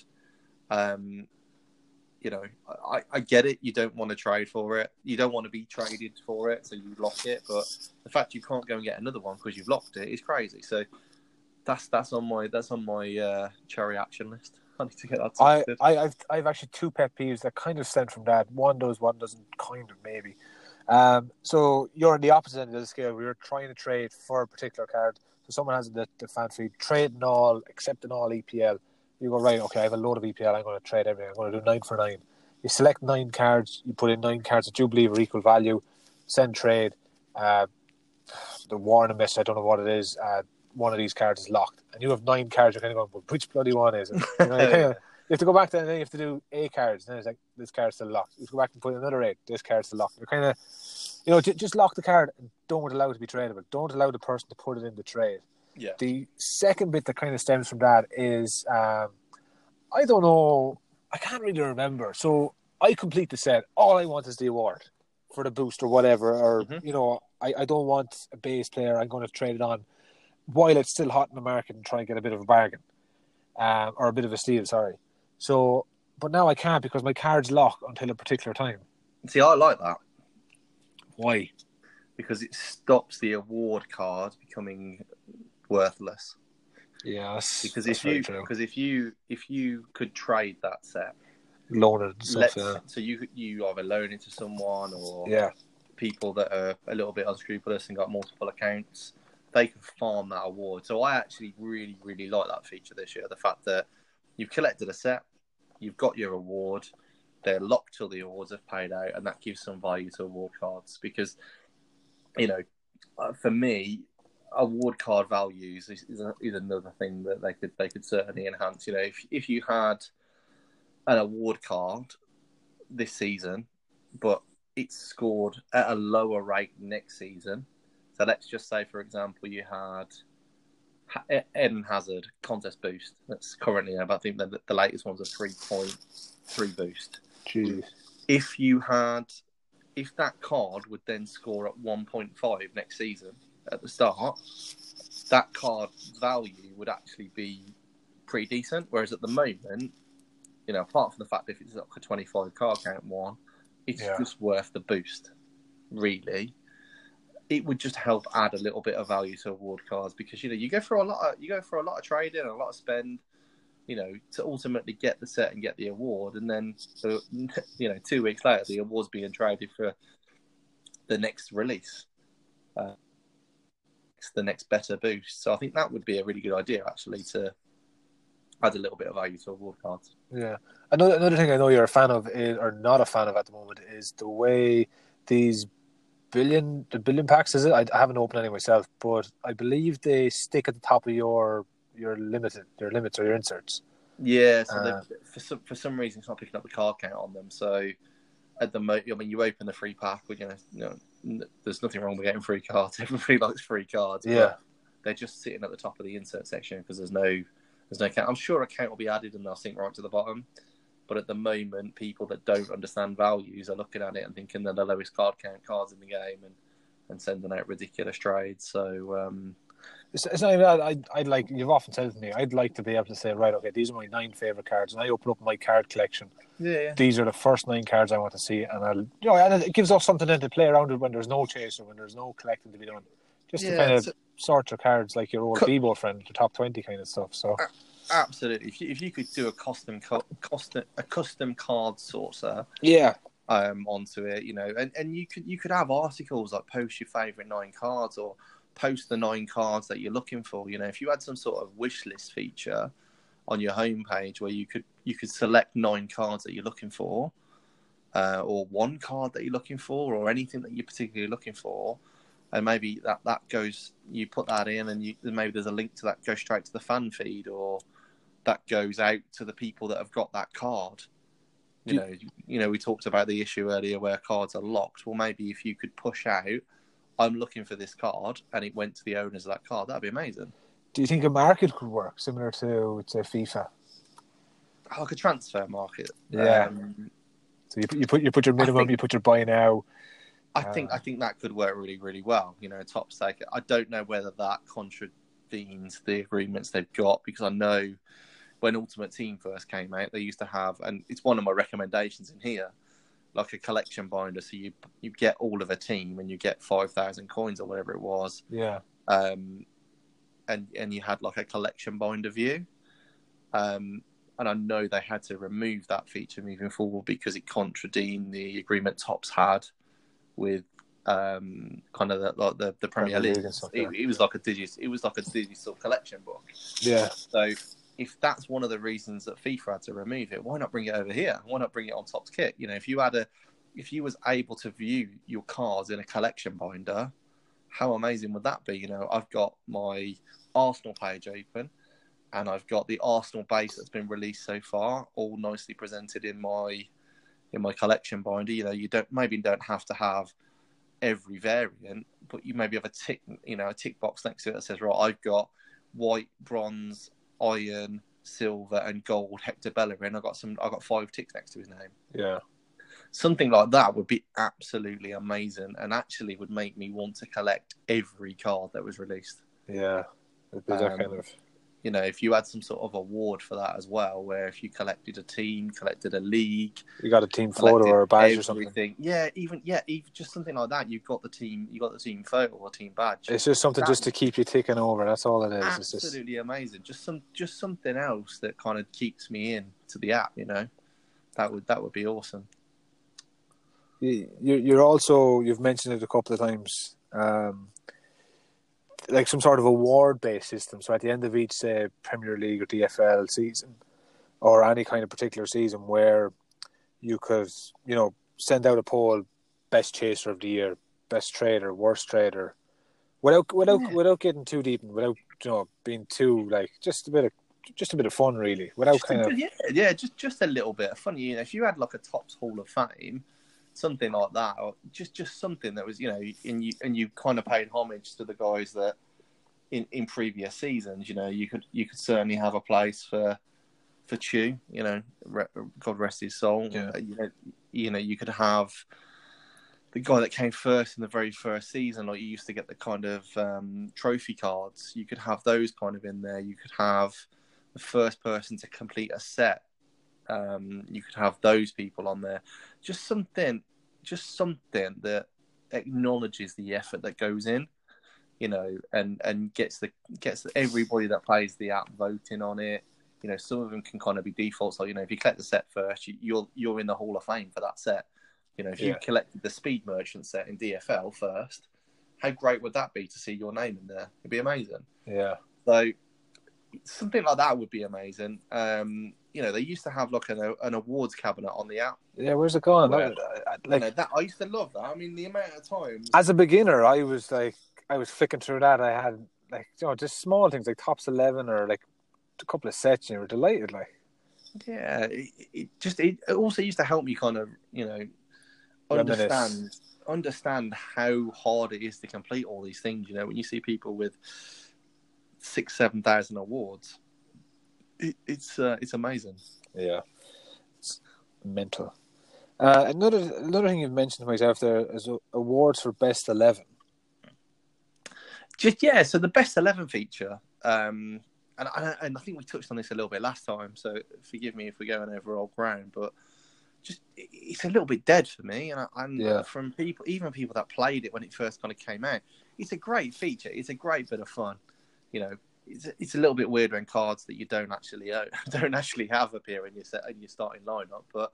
I get it. You don't want to trade for it. You don't want to be traded for it, so you lock it. But the fact you can't go and get another one because you've locked it is crazy. So that's on my cherry action list. I need to get that sorted. I've actually 2 pet peeves that kind of stem from that. One does, one doesn't, kind of maybe. So you're on the opposite end of the scale. We're trying to trade for a particular card. So someone has the fan feed, trading all, accepting all EPL. You go, right, okay, I have a load of EPL, I'm going to trade everything. I'm going to do 9 for 9. You select 9 cards, you put in 9 cards that you believe are equal value, send trade. The warning message, I don't know what it is, one of these cards is locked. And you have 9 cards, you're kind of going, well, which bloody one is it? You have to go back to it, and then you have to do 8 cards, and then it's like, this card's still locked. You have to go back and put in another 8, this card's still locked. You're kind of, just lock the card and don't allow it to be tradable. Don't allow the person to put it in the trade. Yeah. The second bit that kind of stems from that is, I don't know, I can't really remember. So I complete the set. All I want is the award for the boost or whatever. Or, I don't want a base player. I'm going to trade it on while it's still hot in the market and try and get a bit of a bargain. Or a bit of a steal, sorry. So, but now I can't because my card's locked until a particular time. See, I like that. Why? Because it stops the award card becoming worthless. Yes, because if you could trade that set, loan it and stuff, so you either loan it to someone or people that are a little bit unscrupulous and got multiple accounts, they can farm that award. So I actually really, really like that feature this year. The fact that you've collected a set, you've got your award, they're locked till the awards have paid out, and that gives some value to award cards because, for me, award card values is another thing that they could certainly enhance. If you had an award card this season, but it's scored at a lower rate next season. So let's just say, for example, you had Eden Hazard contest boost. That's currently, I think the latest one's a 3.3 boost. Jeez. If that card would then score at 1.5 next season at the start, that card value would actually be pretty decent. Whereas at the moment, apart from the fact that if it's like a 25 card count one, it's just worth the boost, really. It would just help add a little bit of value to award cards because you go for a lot of trading and a lot of spend, to ultimately get the set and get the award, and then 2 weeks later the award's being traded for the next release, the next better boost. So I think that would be a really good idea actually to add a little bit of value to award cards. Yeah, another thing I know you're a fan of or not a fan of at the moment is the way these billion packs, is it? I haven't opened any myself, but I believe they stick at the top of your limits or your inserts. Yeah, so for some reason it's not picking up the card count on them. So at the moment, you open the free pack, but there's nothing wrong with getting free cards. Everybody likes free cards. Yeah, they're just sitting at the top of the insert section because there's no count. I'm sure a count will be added and they'll sink right to the bottom. But at the moment, people that don't understand values are looking at it and thinking they're the lowest card count cards in the game and sending out ridiculous trades. So it's not even that. I'd like, you've often said to me, I'd like to be able to say, right, okay, these are my 9 favourite cards, and I open up my card collection. Yeah. These are the first 9 cards I want to see, and and it gives us something then to play around with when there's no chase or when there's no collecting to be done. Just to kind of sort your cards like your old Bebo friend, the top 20 kind of stuff. So. Absolutely. If you could do a custom card sorter, onto it, and you could have articles like post your favourite 9 cards or post the 9 cards that you're looking for. If you had some sort of wish list feature on your homepage where you could select 9 cards that you're looking for, or one card that you're looking for, or anything that you're particularly looking for, and maybe that goes, you put that in, and maybe there's a link to that goes straight to the fan feed, or that goes out to the people that have got that card. You know, we talked about the issue earlier where cards are locked. Well, maybe if you could push out, I'm looking for this card, and it went to the owners of that card, that'd be amazing. Do you think a market could work similar to FIFA? Like a transfer market. Yeah. So you put your minimum, you put your buy now. I think that could work really, really well. You know, top stake. I don't know whether that contravenes the agreements they've got, because I know when Ultimate Team first came out, they used to have, and it's one of my recommendations in here, like a collection binder. So you get all of a team, and you get 5,000 coins or whatever it was. Yeah. And you had like a collection binder view. And I know they had to remove that feature moving forward because it contravened the agreement Topps had with kind of the Premier League. It was like a digital collection book. Yeah. So if that's one of the reasons that FIFA had to remove it, why not bring it over here? Why not bring it on Topps Kit? You know, if you was able to view your cards in a collection binder, how amazing would that be? You know, I've got my Arsenal page open, and I've got the Arsenal base that's been released so far, all nicely presented in my collection binder. You know, you don't have to have every variant, but you maybe have a tick box next to it that says, right, I've got white, bronze, iron, silver, and gold Hector Bellerin. I've got 5 ticks next to his name. Yeah. Something like that would be absolutely amazing, and actually would make me want to collect every card that was released. Yeah. It'd be that kind of. You know, if you had some sort of award for that as well, where if you collected a team, collected a league, you got a team photo or a badge or something. Yeah, even just something like that. You got the team photo or team badge. It's just something just to keep you ticking over. That's all it is. Absolutely amazing. Just something else that kind of keeps me in to the app. You know, that would be awesome. You've mentioned it a couple of times. Like some sort of award-based system. So at the end of each, say, Premier League or DFL season, or any kind of particular season, where you could, send out a poll: best chaser of the year, best trader, worst trader, without getting too deep and without being too just a bit of fun, really. Without just a little bit of fun. You know, if you had like a Topps Hall of Fame, something like that, or just something that was, and you kind of paid homage to the guys that in previous seasons, you could certainly have a place for Chew, God rest his soul. Yeah. You could have the guy that came first in the very first season, like you used to get the kind of trophy cards. You could have those kind of in there. You could have the first person to complete a set. You could have those people on there. Just something that acknowledges the effort that goes in, and gets everybody that plays the app voting on it. Some of them can kind of be defaults. Like, if you collect the set first, you're in the Hall of Fame for that set. If you collected the Speed Merchant set in DFL first, how great would that be to see your name in there? It'd be amazing. Yeah. So something like that would be amazing. They used to have like an awards cabinet on the app. Yeah, where's it gone? I used to love that. I mean, the amount of times as a beginner, I was flicking through that. I had just small things like Topps 11 or like a couple of sets, and you were delighted. Yeah, it also used to help me kind of understand how hard it is to complete all these things. When you see people with 6,000-7,000 awards, it's amazing. Yeah, it's mental. Another thing you've mentioned to myself there is awards for best 11. So the best 11 feature, and I think we touched on this a little bit last time. So forgive me if we're going over old ground, but it's a little bit dead for me. And from even people that played it when it first kind of came out, it's a great feature. It's a great bit of fun. It's a little bit weird when cards that you don't actually own, don't actually have appear in your starting lineup. But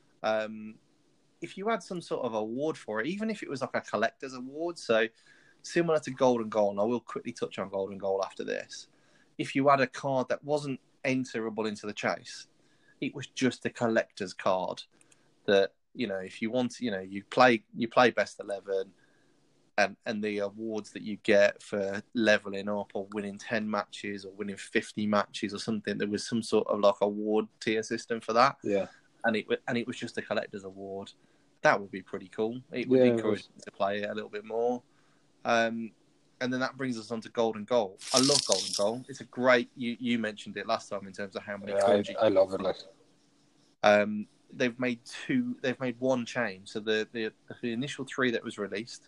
if you had some sort of award for it, even if it was like a collector's award, so similar to Golden Goal, and I will quickly touch on Golden Goal after this. If you had a card that wasn't enterable into the chase, it was just a collector's card that if you want, you play best 11, and the awards that you get for leveling up or winning 10 matches or winning 50 matches or something, there was some sort of like award tier system for that. Yeah. And it was just a collector's award. That would be pretty cool. It would encourage me to play it a little bit more. And then that brings us on to Golden Goal. I love Golden Goal. It's a great. You mentioned it last time in terms of how many. I love it. Like, they've made one change. So the initial 3 that was released,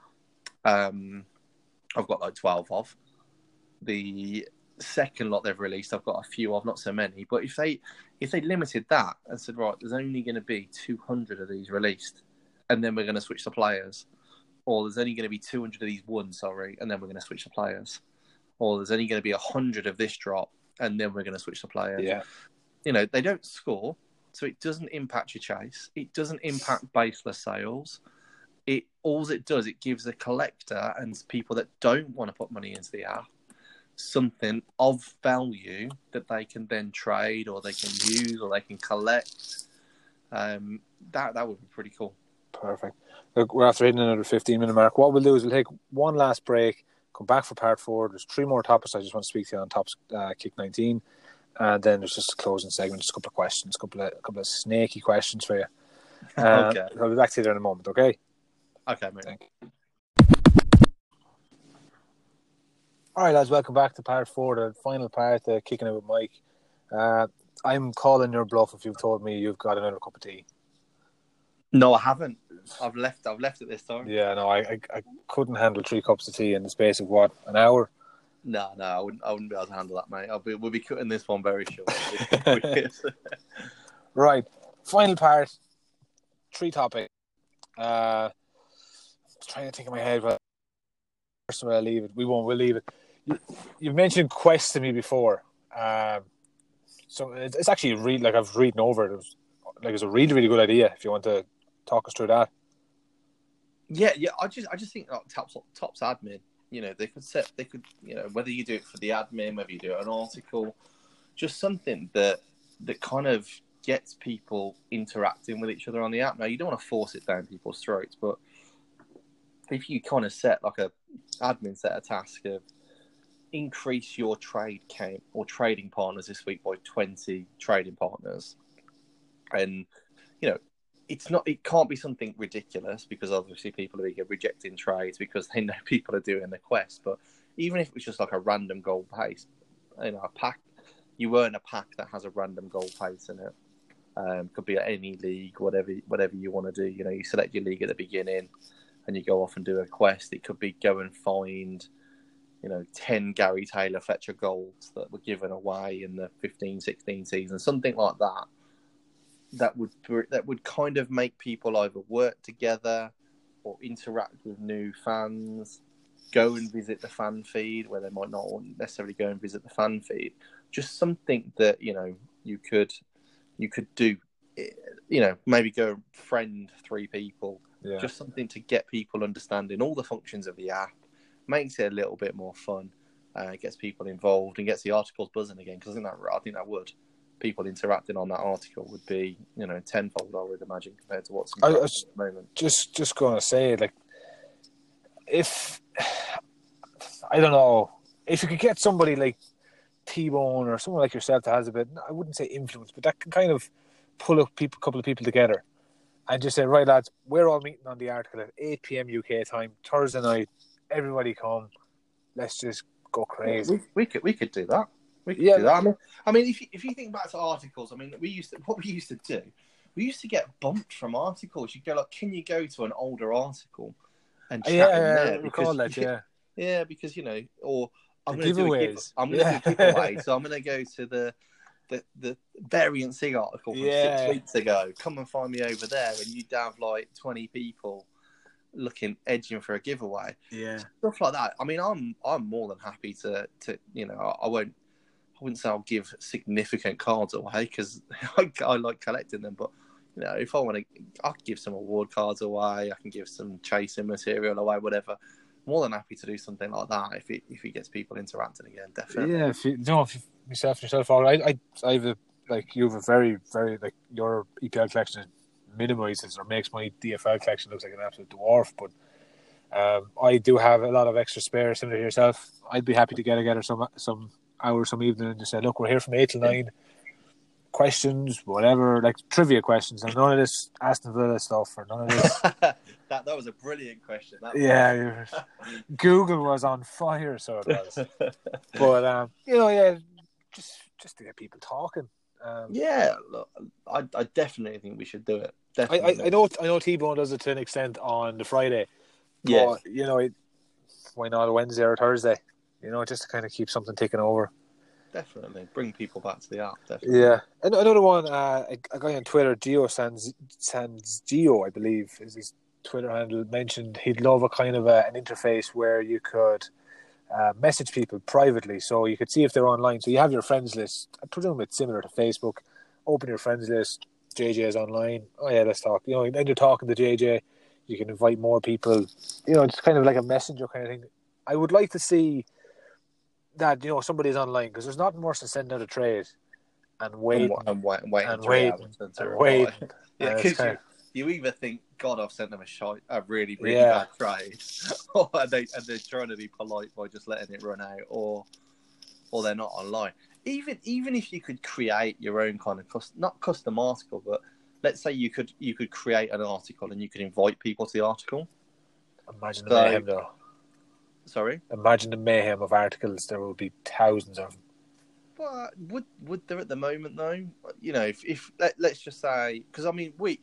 I've got like 12 of. The second lot they've released, I've got a few of, not so many. But if they limited that and said, right, there's only going to be 200 of these released, and then we're going to switch the players, or there's only going to be 200 of these and then we're going to switch the players, or there's only going to be 100 of this drop, and then we're going to switch the players. Yeah. They don't score, so it doesn't impact your chase. It doesn't impact baseless sales. All it does, it gives a collector and people that don't want to put money into the app something of value that they can then trade, or they can use, or they can collect. That would be pretty cool. Perfect. Look, we're after hitting another 15-minute mark. What we'll do is we'll take one last break, come back for part 4. There's 3 more topics I just want to speak to you on tops Kick 19, and then there's just a closing segment, just a couple of questions, a couple of snaky questions for you. Okay. I'll be back to you there in a moment. Okay. Okay, mate. Thank you. All right, lads, welcome back to part 4, the final part, Kicking It with Mike. I'm calling your bluff if you've told me you've got another cup of tea. No, I haven't. I've left it this time. Yeah, no, I couldn't handle 3 cups of tea in the space of, what, an hour? No, I wouldn't be able to handle that, mate. We'll be cutting this one very short. Right, final part, 3 topics. I was trying to think in my head, but first of all, I'll leave it. We'll leave it. You've mentioned Quest to me before. So it's actually I was reading over it. It's a really, really good idea if you want to talk us through that. Yeah. I just think like Tops admin. They could whether you do it for the admin, whether you do an article, just something that kind of gets people interacting with each other on the app. Now, you don't want to force it down people's throats, but if you kind of set like a admin set a task of increase your trade count or trading partners this week by 20 trading partners, and it can't be something ridiculous, because obviously people are rejecting trades because they know people are doing the quest. But even if it was just like a random gold pace, a pack, you earn a pack that has a random gold pace in it. Could be at any league, whatever you want to do. You select your league at the beginning and you go off and do a quest. It could be go and find 10 Gary Taylor Fletcher golds that were given away in the 15-16 season, something like that. That would kind of make people either work together or interact with new fans, go and visit the fan feed where they might not necessarily go and visit the fan feed. Just something that you could do. Maybe go and friend 3 people. Yeah. Just something to get people understanding all the functions of the app. Makes it a little bit more fun, gets people involved, and gets the articles buzzing again. Because I think that would. People interacting on that article would be, tenfold, I would imagine, compared to what's at the moment. Just going to say, like, if I don't know, if you could get somebody like T-Bone or someone like yourself that has a bit, I wouldn't say influence, but that can kind of pull a couple of people together and just say, right, lads, we're all meeting on the article at 8 p.m. UK time, Thursday night. Everybody come. Let's just go crazy. We could do that. We could do that. I mean, if you think back to articles, what we used to do, we used to get bumped from articles. You'd go like, can you go to an older article and chat in there? Recall that, yeah. Yeah, because or I'm going to do a giveaway, so I'm going to go to the Variant Sig article from 6 weeks ago. Come and find me over there, and you'd have like 20 people edging for a giveaway. Yeah, stuff like that. I mean, I'm more than happy to I wouldn't say I'll give significant cards away because I like collecting them, but if I want to, I can give some award cards away. I can give some chasing material away, whatever. More than happy to do something like that if it gets people interacting again. Definitely. Yeah, if yourself, I have you have a very, very, like, your EPL collection is minimises or makes my DFL collection look like an absolute dwarf. But I do have a lot of extra spare, similar to yourself. I'd be happy to get together some hours, some evening, and just say, look, we're here from 8 till 9. Questions, whatever, like trivia questions, and none of this Aston Villa stuff or none of this. that was a brilliant question. Google was on fire, so it was. But just to get people talking. Look, I definitely think we should do it. Definitely. I know T-Bone does it to an extent on the Friday. Yeah, but, why not a Wednesday or a Thursday? Just to kind of keep something ticking over. Definitely bring people back to the app. Definitely. Yeah, another one. A guy on Twitter, Gio Sans Gio, I believe, is his Twitter handle. Mentioned he'd love a kind of an interface where you could message people privately, so you could see if they're online. So you have your friends list. I presume it's similar to Facebook. Open your friends list. JJ is online. Oh yeah, let's talk. Then you're talking to JJ. You can invite more people. It's kind of like a messenger kind of thing. I would like to see that somebody's online, because there's nothing worse than sending out a trade and waiting and waiting. Yeah, because you either think, God, I've sent them a really bad trade, or they're trying to be polite by just letting it run out, or they're not online. Even if you could create your own kind of not custom article, but let's say you could create an article and you could invite people to the article. Imagine the mayhem, though. Sorry? Imagine the mayhem of articles. There will be thousands of them. But would there at the moment, though? If let's just say, because I mean, we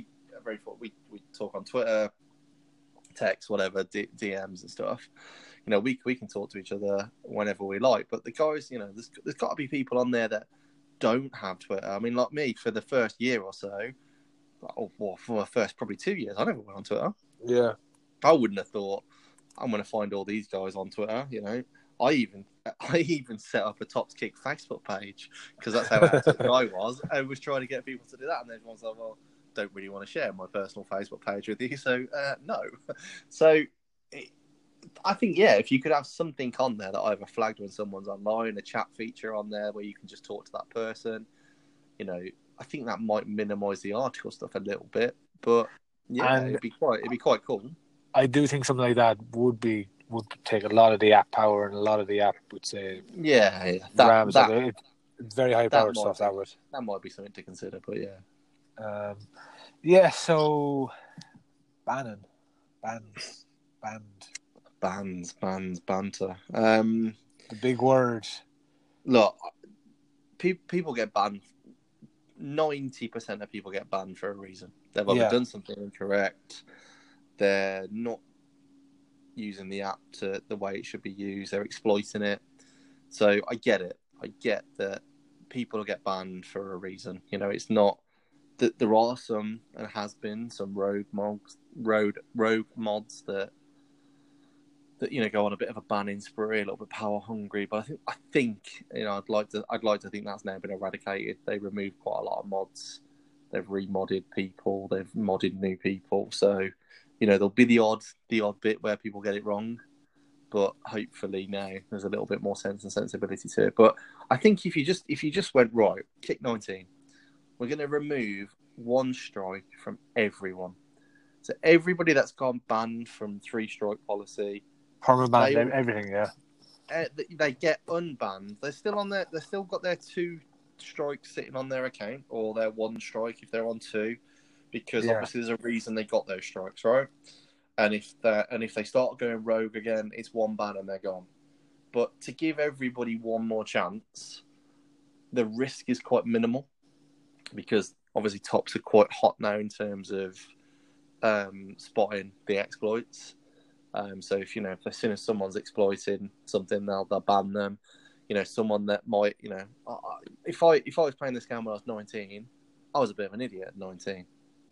talk on Twitter, text, whatever, DMs and stuff. We can talk to each other whenever we like. But the guys, there's got to be people on there that don't have Twitter. I mean, like me, for the first year or so, or for the first probably 2 years, I never went on Twitter. Yeah, I wouldn't have thought I'm going to find all these guys on Twitter. I even set up a Tops Kick Facebook page, because that's how active I was. I was trying to get people to do that, and everyone's like, "Well, don't really want to share my personal Facebook page with you, so no." So I think, if you could have something on there that either flagged when someone's online, a chat feature on there where you can just talk to that person, I think that might minimise the article stuff a little bit. But it'd be quite cool. I do think something like that would take a lot of the app power, and a lot of the app would say, RAMs. It's very high powered stuff. That might be something to consider, but So banter. The big word. Look, people get banned. 90% of people get banned for a reason. They've either done something incorrect. They're not using the app to the way it should be used. They're exploiting it. So I get it. I get that people get banned for a reason. It's not that there are some, and has been some rogue mods that go on a bit of a banning spree, a little bit power hungry. But I think I'd like to think that's now been eradicated. They removed quite a lot of mods. They've remodded people. They've modded new people. So there'll be the odd bit where people get it wrong, but hopefully now there's a little bit more sense and sensibility to it. But I think if you just went, right, kick 19, we're going to remove one strike from everyone. So everybody that's gone banned from 3-strike policy, permanent ban, everything, they get unbanned. They're still on there. They've still got their 2 strikes sitting on their account, or their 1 strike if they're on 2. Because obviously there's a reason they got those strikes, right? And if they start going rogue again, it's 1 ban and they're gone. But to give everybody one more chance, the risk is quite minimal, because obviously Tops are quite hot now in terms of spotting the exploits. So if as soon as someone's exploiting something, they'll ban them. Someone that might if I was playing this game when I was 19, I was a bit of an idiot at 19.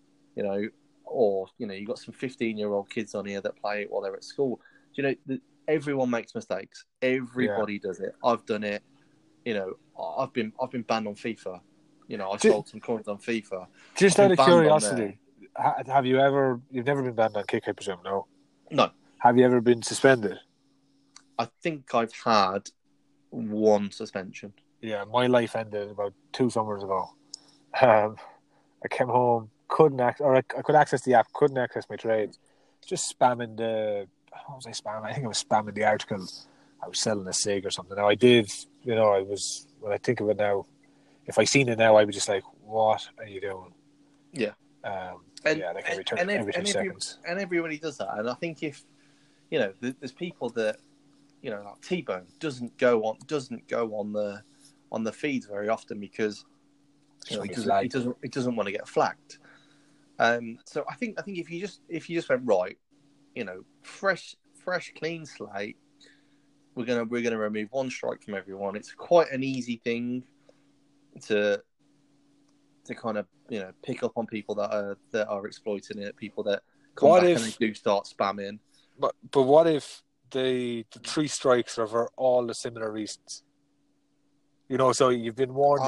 Or you got some 15-year-old kids on here that play it while they're at school. Everyone makes mistakes. Everybody does it. I've done it. I've been banned on FIFA. I sold some coins on FIFA. Just out of curiosity, have you ever? You've never been banned on Kick, I presume, no? No. Have you ever been suspended? I think I've had 1 suspension. Yeah, my life ended about 2 summers ago. I came home I could access the app, couldn't access my trades. Just spamming what was I spamming? I think I was spamming the article. I was selling a cig or something. Now I did, when I think of it now, if I seen it now, I would just like, what are you doing? Yeah. Like every 2 seconds. And everybody does that. And I think if, there's people that, like T-Bone doesn't go on the feeds very often because he doesn't want to get flagged. So I think if you just went right, fresh clean slate, we're gonna remove one strike from everyone. It's quite an easy thing to kind of pick up on people that are exploiting it, people that come back and they do start spamming. But what if the 3 strikes are for all the similar reasons? So you've been warned,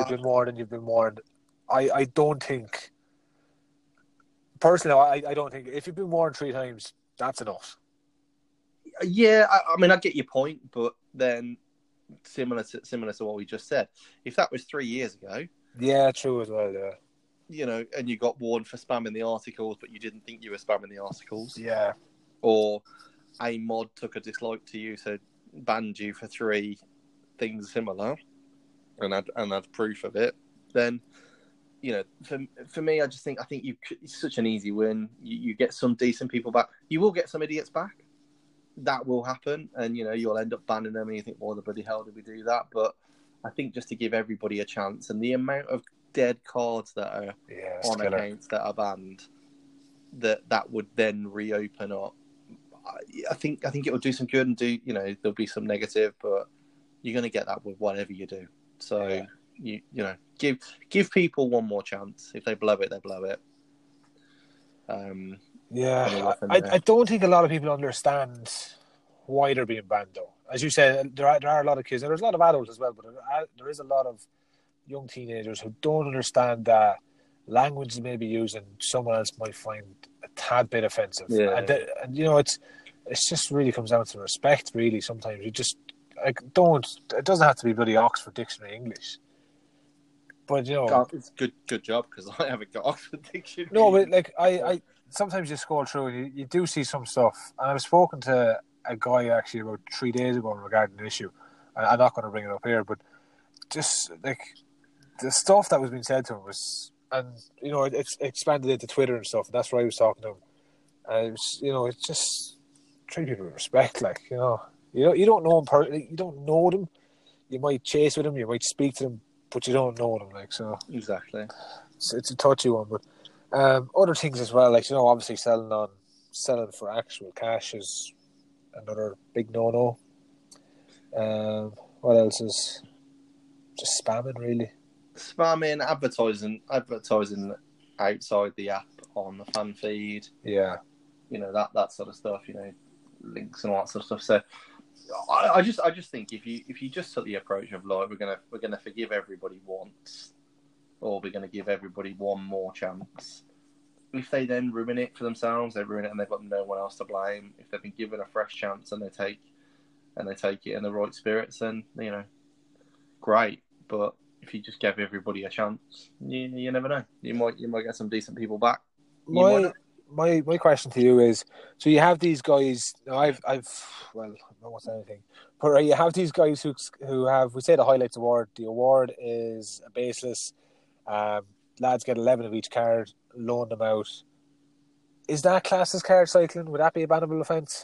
I don't think, personally, I don't think if you've been warned 3 times, that's enough. Yeah, I mean, I get your point, but then similar to what we just said, if that was 3 years ago, yeah, true as well, yeah. And you got warned for spamming the articles, but you didn't think you were spamming the articles, yeah, or a mod took a dislike to you, so banned you for 3 things similar, and had proof of it, then for me, I think it's such an easy win. You get some decent people back. You will get some idiots back. That will happen, and you'll end up banning them, and you think, "Well, the bloody hell did we do that?" But I think just to give everybody a chance, and the amount of dead cards that are on accounts that are banned, that would then reopen up. I think it will do some good, and there'll be some negative, but you're going to get that with whatever you do. So give people one more chance. If they blow it, they blow it. I don't think a lot of people understand why they're being banned, though. As you said, there are a lot of kids, and there's a lot of adults as well, but there is a lot of young teenagers who don't understand that language they may be using someone else might find a tad bit offensive. Yeah. And it's just really comes down to respect, really. Sometimes you just it doesn't have to be bloody Oxford Dictionary English. But it's good job, because I haven't got Oxford Dictionary. No, but like I sometimes you scroll through and you do see some stuff. And I've spoken to a guy actually about 3 days ago regarding the issue. And I'm not going to bring it up here, but just like the stuff that was being said to him was, and it's expanded into Twitter and stuff. And that's why I was talking to him. And it was, it's just treat people with respect. Like you don't know them you don't know them. You might chase with them, you might speak to them, but you don't know them. Like so, exactly. It's a touchy one, but other things as well. Like obviously selling for actual cash is another big no-no. What else is just spamming, really? Spamming, advertising outside the app on the fan feed. Yeah, that sort of stuff. Links and all that sort of stuff. So I just think if you just took the approach of like we're gonna forgive everybody once, or we're gonna give everybody one more chance. If they then ruin it for themselves, they ruin it and they've got no one else to blame. If they've been given a fresh chance and they take it in the right spirits, then great. But if you just gave everybody a chance, you never know. You might get some decent people back. My question to you is: so you have these guys. I don't want to say anything, but you have these guys who have. We say the highlights award. The award is baseless. Lads get 11 of each card, loan them out. Is that classed as card cycling? Would that be a bannable offence?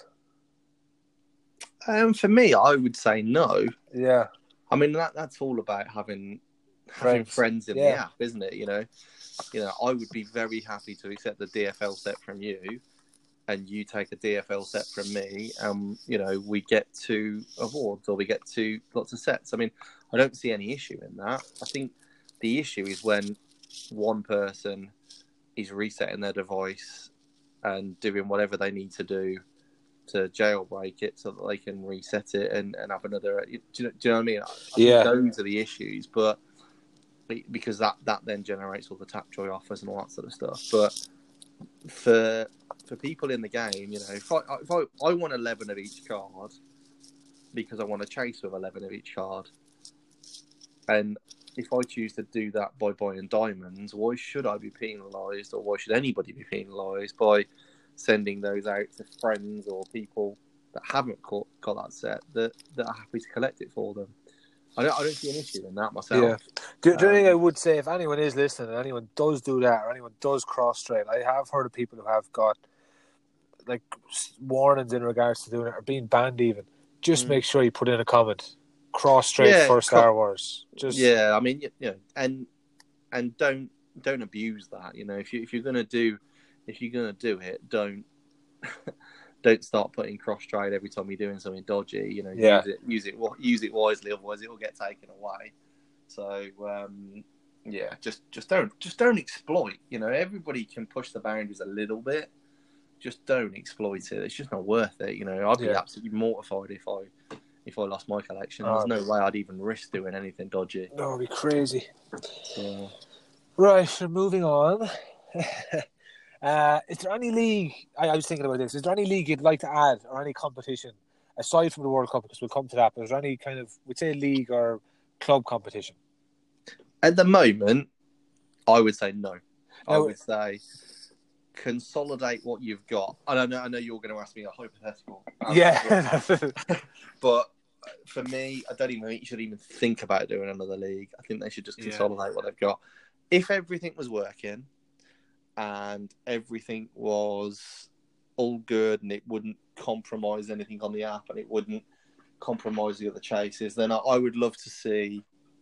For me, I would say no. Yeah. I mean, that's all about having friends in the app, isn't it? I would be very happy to accept the DFL set from you, and you take a DFL set from me, and we get 2 awards, or we get 2 lots of sets. I mean, I don't see any issue in that. I think the issue is when one person is resetting their device and doing whatever they need to do to jailbreak it so that they can reset it and have another. Do you know what I mean? I think those are the issues, but because that then generates all the Tapjoy offers and all that sort of stuff. But for people in the game, if I want 11 of each card because I want to chase with 11 of each card, and if I choose to do that by buying diamonds, why should I be penalised, or why should anybody be penalised by sending those out to friends or people that haven't got that set that are happy to collect it for them? I don't see an issue in that myself. Yeah. Do you think I would say, if anyone is listening and anyone does do that, or anyone does cross-trade, I have heard of people who have got like warnings in regards to doing it, or being banned even. Just make sure you put in a comment. Cross-trade for Star Wars. I mean, and don't abuse that. You know, if you're gonna do it, don't start putting cross-trade every time you're doing something dodgy. You know, use it wisely, otherwise it will get taken away. So just don't exploit. You know, everybody can push the boundaries a little bit. Just don't exploit it. It's just not worth it. You know, I'd be absolutely mortified if I lost my collection. There's no way I'd even risk doing anything dodgy. No, it'd be crazy. Yeah. Right, so moving on. Is there any league, I was thinking about this, is there any league you'd like to add, or any competition, aside from the World Cup, because we'll come to that, but is there any kind of, we'd say league or club competition? At the moment, I would say no. I would say consolidate what you've got. I know you're going to ask me a hypothetical. Yeah. But for me, I don't even think you should even think about doing another league. I think they should just consolidate what they've got. If everything was working and everything was all good and it wouldn't compromise anything on the app and it wouldn't compromise the other chases, then I would love to see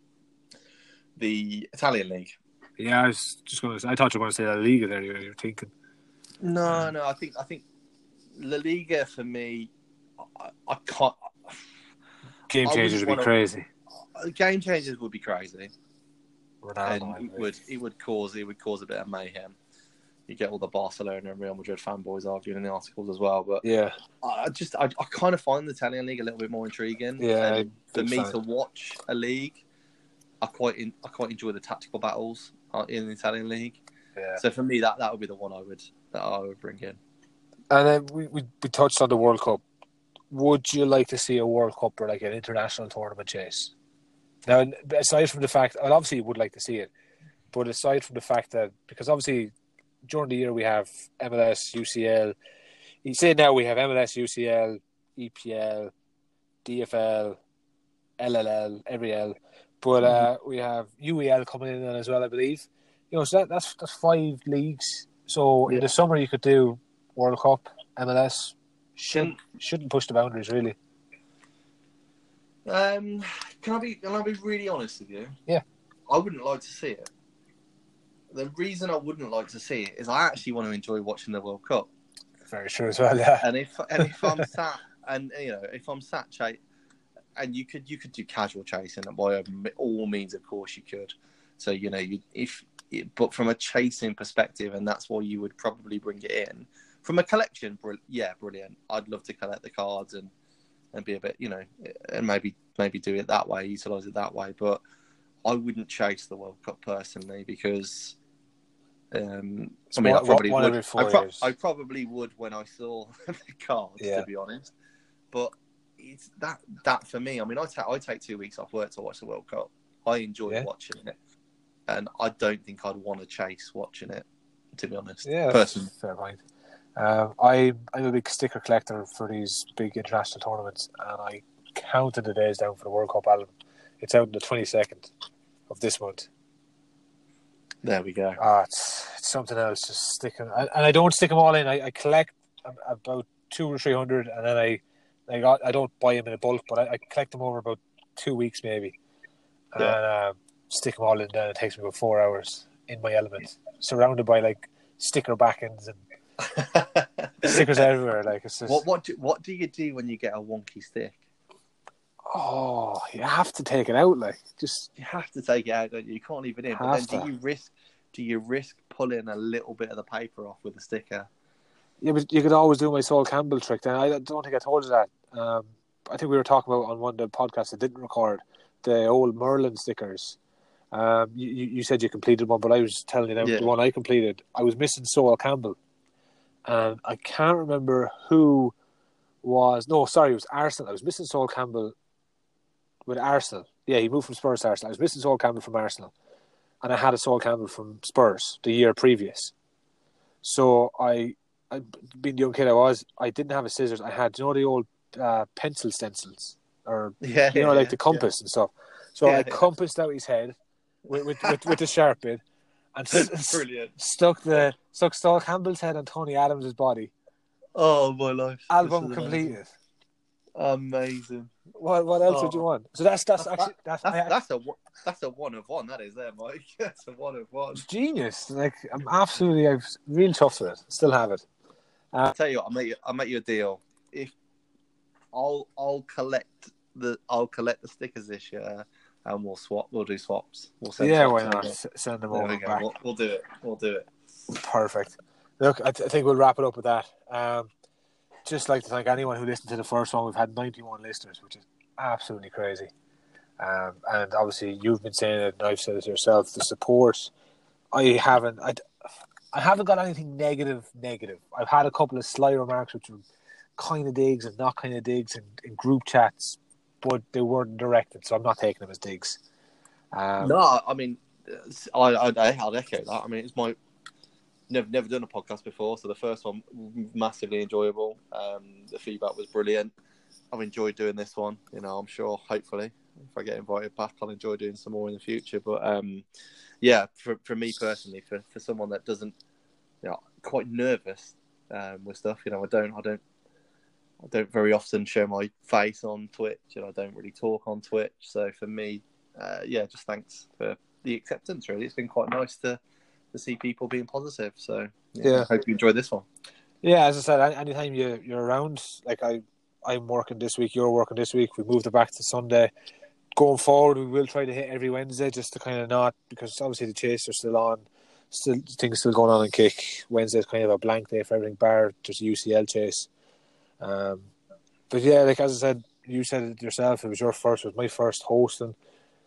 the Italian league. Yeah, I was just going to say, I thought you were going to say La Liga there, you were thinking. No, I think La Liga for me, I can't. Game changers would be crazy. Game changers would be crazy. Ronaldo, and it would cause a bit of mayhem. You get all the Barcelona and Real Madrid fanboys arguing in the articles as well. But yeah, I kind of find the Italian league a little bit more intriguing. Yeah, and for me to watch a league, I quite enjoy the tactical battles in the Italian league. Yeah. So for me, that would be the one I would bring in. And then we touched on the World Cup. Would you like to see a World Cup or like an international tournament chase? Now, aside from the fact, well, obviously you would like to see it, but aside from the fact that, because obviously during the year we have MLS, UCL. You say now we have MLS, UCL, EPL, DFL, LLL, every L, but we have UEL coming in as well, I believe. You know, so that's 5 leagues. So in the summer you could do World Cup, MLS. Shouldn't push the boundaries really. Can I be really honest with you? Yeah. I wouldn't like to see it. The reason I wouldn't like to see it is I actually want to enjoy watching the World Cup. Very true as well, yeah. And if I'm sat and if I'm sat and you could do casual chasing, and by all means, of course, you could. So but from a chasing perspective, and that's why you would probably bring it in. From a collection, brilliant. I'd love to collect the cards and be a bit, and maybe do it that way, utilise it that way. But I wouldn't chase the World Cup personally because, I probably would. I probably would when I saw the cards, to be honest. But it's that for me. I mean, I take 2 weeks off work to watch the World Cup. I enjoy watching it, and I don't think I'd want to chase watching it, to be honest. Yeah, personally, fair point. I'm a big sticker collector for these big international tournaments, and I counted the days down for the World Cup album. It's out on the 22nd of this month. There we go. It's something else. Just sticking, and I don't stick them all in. I collect about 200 or 300, and then I don't buy them in a bulk, but I collect them over about 2 weeks maybe, and stick them all in. Then it takes me about 4 hours in my element, surrounded by like sticker backends and stickers everywhere. Like, it's just... What do you do when you get a wonky stick? Oh, you have to take it out. Like, just you have to take it out, don't you? You can't leave it in. But then do you risk pulling a little bit of the paper off with a sticker? Yeah, but you could always do my Sol Campbell trick. Then I don't think I told you that. I think we were talking about on one of the podcasts that didn't record the old Merlin stickers. You said you completed one, but I was telling you the one I completed. I was missing Sol Campbell, and I can't remember who was. No, sorry, it was Arsenal. I was missing Sol Campbell with Arsenal, Yeah, he moved from Spurs to Arsenal. I was missing Sol Campbell from Arsenal, and I had a Sol Campbell from Spurs the year previous. So I being the young kid I was, I didn't have a scissors. I had, you know, the old pencil stencils, or the compass and stuff. So I compassed out his head with the sharp bit, and stuck Sol Campbell's head on Tony Adams' body. Oh my life! Album completed. Amazing. What else would you want? So that's a one of one. That is there, Mike. That's a one of one. It's genius. Like I've real chuffed with it. Still have it. I'll tell you what. I'll make you a deal. If I'll collect the stickers this year, and we'll swap. We'll do swaps. We'll send why not? Send them over back. We'll do it. Perfect. Look, I think we'll wrap it up with that. Just like to thank anyone who listened to the first one. We've had 91 listeners, which is absolutely crazy. And obviously, you've been saying it, and I've said it yourself. The support, I haven't got anything negative. I've had a couple of sly remarks, which were kind of digs and not kind of digs in group chats, but they weren't directed, so I'm not taking them as digs. No, I mean, I'll echo that. I mean, it's my never done a podcast before, so the first one massively enjoyable. The feedback was brilliant. I've enjoyed doing this one. You know, I'm sure, hopefully, if I get invited back, I'll enjoy doing some more in the future. But for me personally, for someone that doesn't, quite nervous with stuff. You know, I don't very often show my face on Twitch, and I don't really talk on Twitch. So for me, just thanks for the acceptance. Really, it's been quite nice to see people being positive. So I hope you enjoyed this one. Yeah, as I said, anytime you're around, like I'm working this week, you're working this week. We moved it back to Sunday. Going forward, we will try to hit every Wednesday, just to kind of not, because obviously the chase are still on, things still going on in Kick. Wednesday's kind of a blank day for everything, bar just a UCL chase. But yeah, like as I said, you said it yourself, it was my first hosting.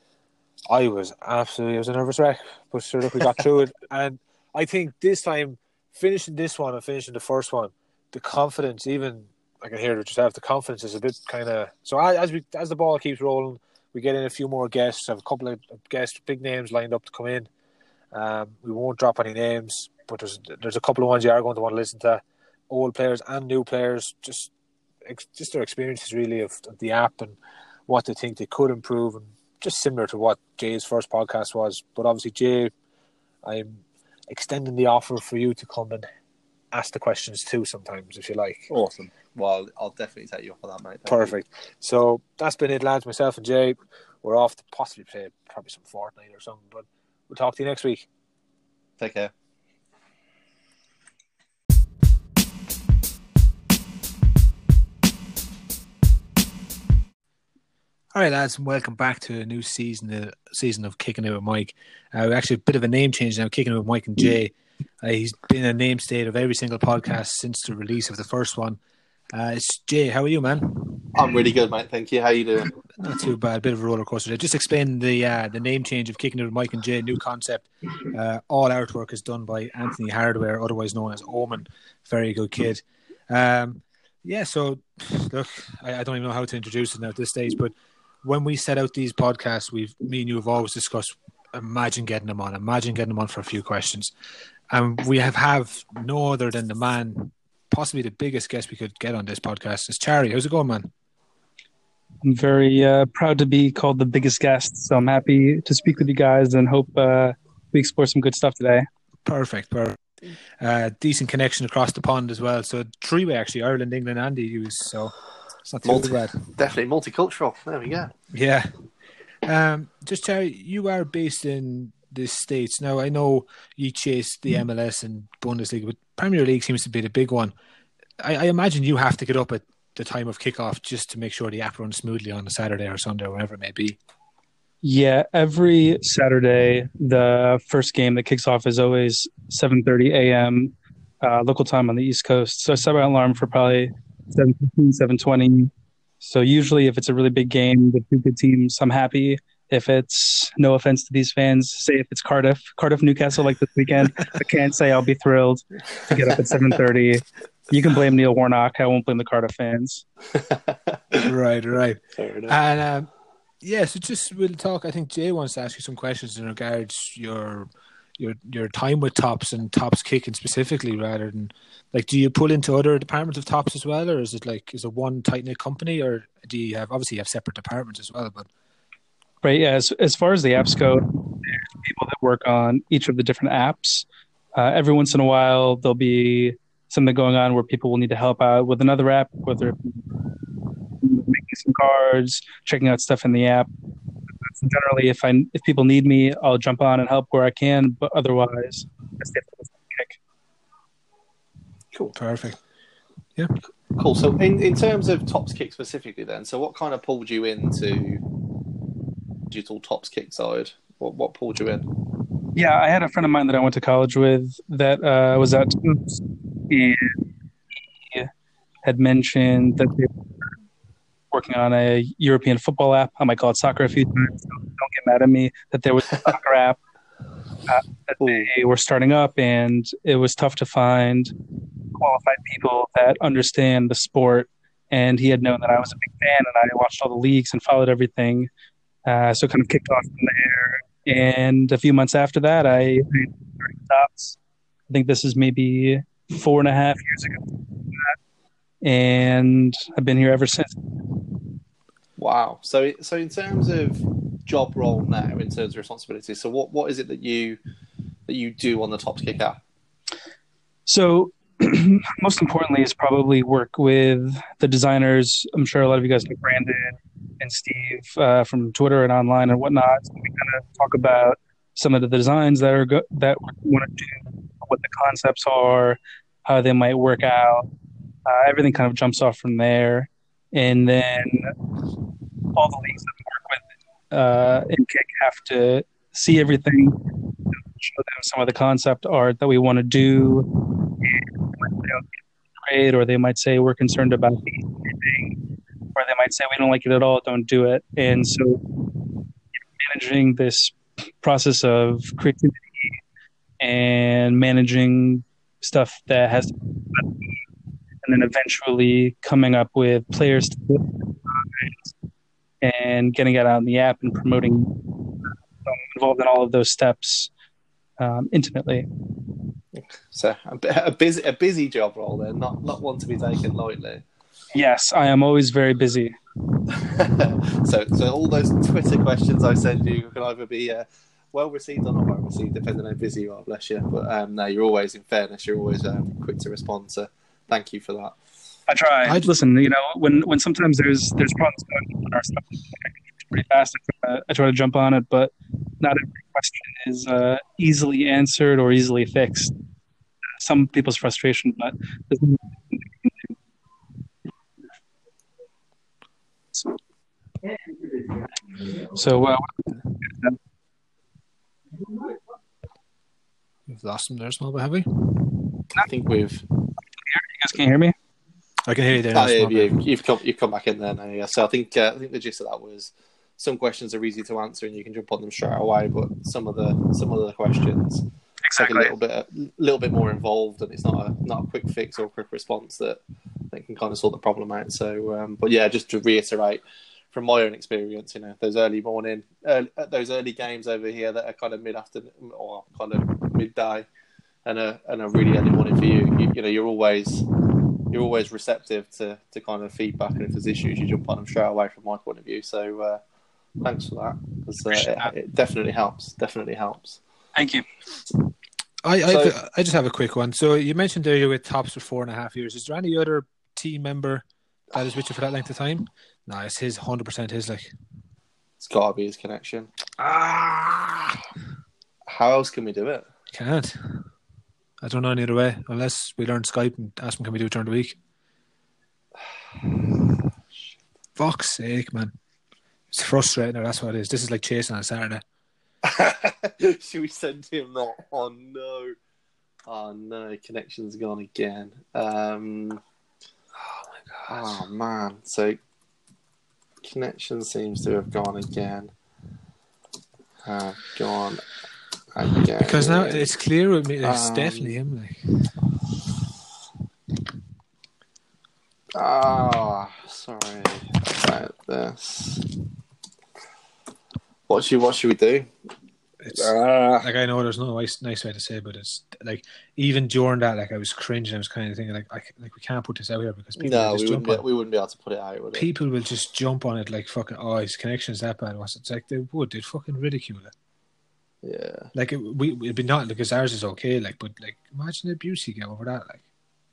I was a nervous wreck, but sure, look, we got through it. And I think this time, finishing this one and finishing the first one, the confidence, even I can hear it yourself, the confidence is a bit kind of. So as the ball keeps rolling, we get in a few more guests. Have a couple of guests, big names lined up to come in. We won't drop any names, but there's a couple of ones you are going to want to listen to. Old players and new players, just their experiences really of the app and what they think they could improve, and just similar to what Jay's first podcast was. But obviously, Jay, I'm extending the offer for you to come and ask the questions too sometimes, if you like. Awesome. Well, I'll definitely take you up on that, mate. Perfect. So that's been it, lads. Myself and Jay, we're off to possibly play probably some Fortnite or something, but we'll talk to you next week. Take care. All right, lads, and welcome back to a new season of Kicking It With Mike. Actually, a bit of a name change now, Kicking It With Mike and Jay. He's been a namesake of every single podcast since the release of the first one. It's Jay. How are you, man? I'm really good, mate. Thank you. How you doing? Not too bad. A bit of a roller coaster there. Just explain the name change of Kicking It With Mike and Jay, new concept. All artwork is done by Anthony Hardware, otherwise known as Omen. Very good kid. So, look, I don't even know how to introduce it now at this stage, but when we set out these podcasts, me and you have always discussed, imagine getting them on for a few questions. And we have no other than the man, possibly the biggest guest we could get on this podcast. It's Charlie. How's it going, man? I'm very proud to be called the biggest guest, so I'm happy to speak with you guys and hope we explore some good stuff today. Perfect. Decent connection across the pond as well. So three-way, actually, Ireland, England, and the EU. So it's not too bad. Definitely multicultural. There we go. Yeah. Just Charlie, you are based in the States. Now, I know you chase the MLS and Bundesliga, but Premier League seems to be the big one. I imagine you have to get up at the time of kickoff just to make sure the app runs smoothly on a Saturday or Sunday or whatever it may be. Yeah, every Saturday, the first game that kicks off is always 7:30 a.m. Local time on the East Coast. So I set my alarm for probably 7:15, 7:20. So usually if it's a really big game with two good teams, I'm happy. If it's, no offense to these fans, say if it's Cardiff Newcastle like this weekend, I can't say I'll be thrilled to get up at 7:30. You can blame Neil Warnock. I won't blame the Cardiff fans. Right. And Yeah, so just we'll talk. I think Jay wants to ask you some questions in regards your time with Tops and Tops kicking specifically, rather than like, do you pull into other departments of Tops as well, or is it one tight knit company, or do you have obviously you have separate departments as well? But Right. Yeah. As far as the apps go, there's people that work on each of the different apps. Every once in a while, there'll be something going on where people will need to help out with another app, whether it be making some cards, checking out stuff in the app. Generally, if people need me, I'll jump on and help where I can. But otherwise, I stay focused on the kick. Cool. perfect. Yeah. Cool. So in terms of Tops Kick specifically then, so what kind of pulled you into digital Tops Kick side? What pulled you in? Yeah, I had a friend of mine that I went to college with that was at Tufts, and he had mentioned that they were working on a European football app. I might call it soccer a few times, so don't get mad at me. That there was a soccer app that they were starting up, and it was tough to find qualified people that understand the sport. And he had known that I was a big fan, and I watched all the leagues and followed everything. So kind of kicked off from there. And a few months after that, I started Tops. I think this is maybe 4.5 years ago. And I've been here ever since. Wow. So in terms of job role now, in terms of responsibilities, so what is it that you do on the Tops Kick app? So most importantly is probably work with the designers. I'm sure a lot of you guys know Brandon and Steve from Twitter and online and whatnot. So we kind of talk about some of the designs that we want to do, what the concepts are, how they might work out. Everything kind of jumps off from there. And then all the leagues that we work with in Kick have to see everything, show them some of the concept art that we want to do. And they might say, okay, great, or they might say we're concerned about thing, or they might say we don't like it at all, don't do it. And so managing this process of creativity and managing stuff that has to be done, and then eventually coming up with players to play and getting it out in the app and promoting. I'm involved in all of those steps intimately. So a busy job role then, not one to be taken lightly. Yes, I am always very busy. So all those Twitter questions I send you can either be well received or not well received, depending on how busy you are. Bless you. But no, you're always, in fairness, you're always quick to respond. So thank you for that. I try. Listen, when sometimes there's problems going on our stuff, it's pretty fast. I try to jump on it, but not every question is easily answered or easily fixed. Some people's frustration, but there's nothing they can do. So We've lost him there, small but have we? I think we've. You guys can't hear me? I can hear you there. You've come back in there now. Yeah. So I think the gist of that was some questions are easy to answer and you can jump on them straight away, but some of the questions take a little bit more involved, and it's not a quick fix or a quick response that can kind of sort the problem out. So, but yeah, just to reiterate from my own experience, those early games over here that are kind of mid-afternoon or kind of midday, and a really early morning for you. You're always receptive to kind of feedback, and if there's issues, you jump on them straight away. From my point of view, so thanks for that, because it definitely helps. Definitely helps. Thank you. I just have a quick one. So you mentioned there you're with Tops for 4.5 years. Is there any other team member that is with you for that length of time? No, it's his 100% his like. It's got to be his connection. How else can we do it? Can't. I don't know any other way unless we learn Skype and ask him can we do it during the week. Fuck's sake, man. It's frustrating. That's what it is. This is like chasing on a Saturday. Should we send him that? Oh no, connection's gone again. Oh my god. Oh man. So connection seems to have gone again. Gone again. Because now it's clear with me. It's definitely him. Sorry about this. What should we do? It's like, I know there's no nice way to say it, but it's like, even during that, like, I was cringing. I was kind of thinking, like we can't put this out here because people will just jump on. We wouldn't be able to put it out. Would it? People will just jump on it like fucking. Oh, his connection's that bad. It's like they'd fucking ridicule it. Yeah. Like it'd be not because ours is okay. Like, but like, imagine the abuse you get over that. Like,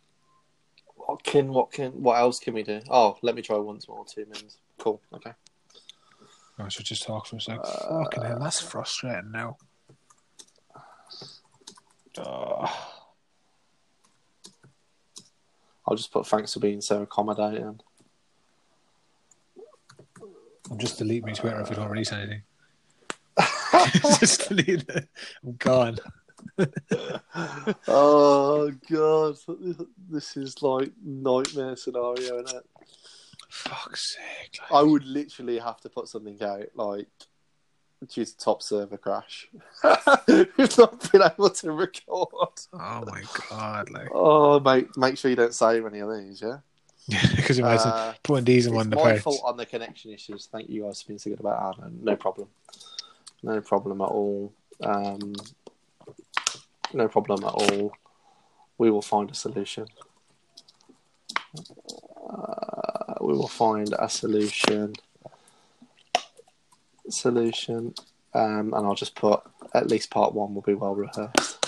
what else can we do? Oh, let me try once more. 2 minutes. Cool. Okay. I should just talk for a sec. Fucking hell, that's frustrating now. I'll just put thanks for being so accommodating. I'm just deleting my Twitter if we don't release anything. Just delete it. I'm gone. Oh god, this is like nightmare scenario, isn't it? Fuck's sake! Like... I would literally have to put something out like due to top server crash. We've not been able to record. Oh my god! Like, oh mate, make sure you don't save any of these, yeah. Because imagine putting these in one of the parts. It's my fault on the connection issues. Thank you guys for being so good about that. No problem. No problem at all. No problem at all. We will find a solution. We will find a solution. And I'll just put at least part 1 will be well rehearsed.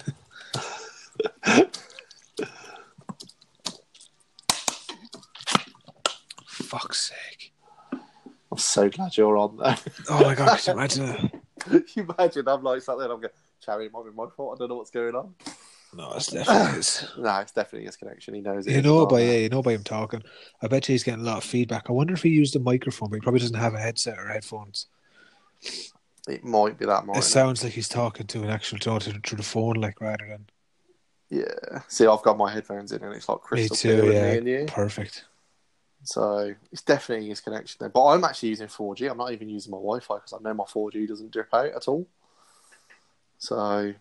Fuck's sake. I'm so glad you're on there. Oh my god, could you imagine it? You imagine I'm like sat there and I'm going, Charlie, it might be my fault. I don't know what's going on. No, it's definitely his. No, it's definitely his connection. He knows it. You know by him talking. I bet you he's getting a lot of feedback. I wonder if he used a microphone, but he probably doesn't have a headset or headphones. It might be that. It sounds like he's talking to an actual through the phone, like, rather than. Yeah. See, I've got my headphones in, and it's like crystal clear yeah. Me and you. Perfect. So it's definitely his connection there. But I'm actually using 4G. I'm not even using my Wi-Fi because I know my 4G doesn't drip out at all. So,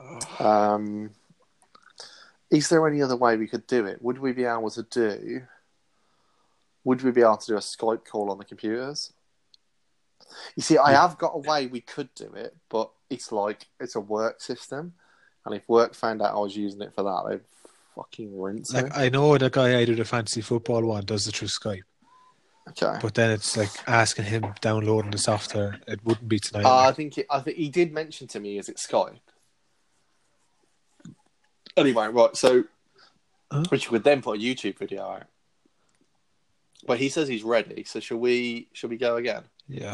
is there any other way we could do it? Would we be able to do a Skype call on the computers? You see, I have got a way we could do it, but it's a work system. And if work found out I was using it for that, they'd fucking rinse me. I know the guy I do the fantasy football one does it through Skype. Okay. But then it's like asking him downloading the software. It wouldn't be tonight. I think he did mention to me, is it Skype? Anyway, right, so which would then put a YouTube video out. But he says he's ready, so shall we go again? Yeah.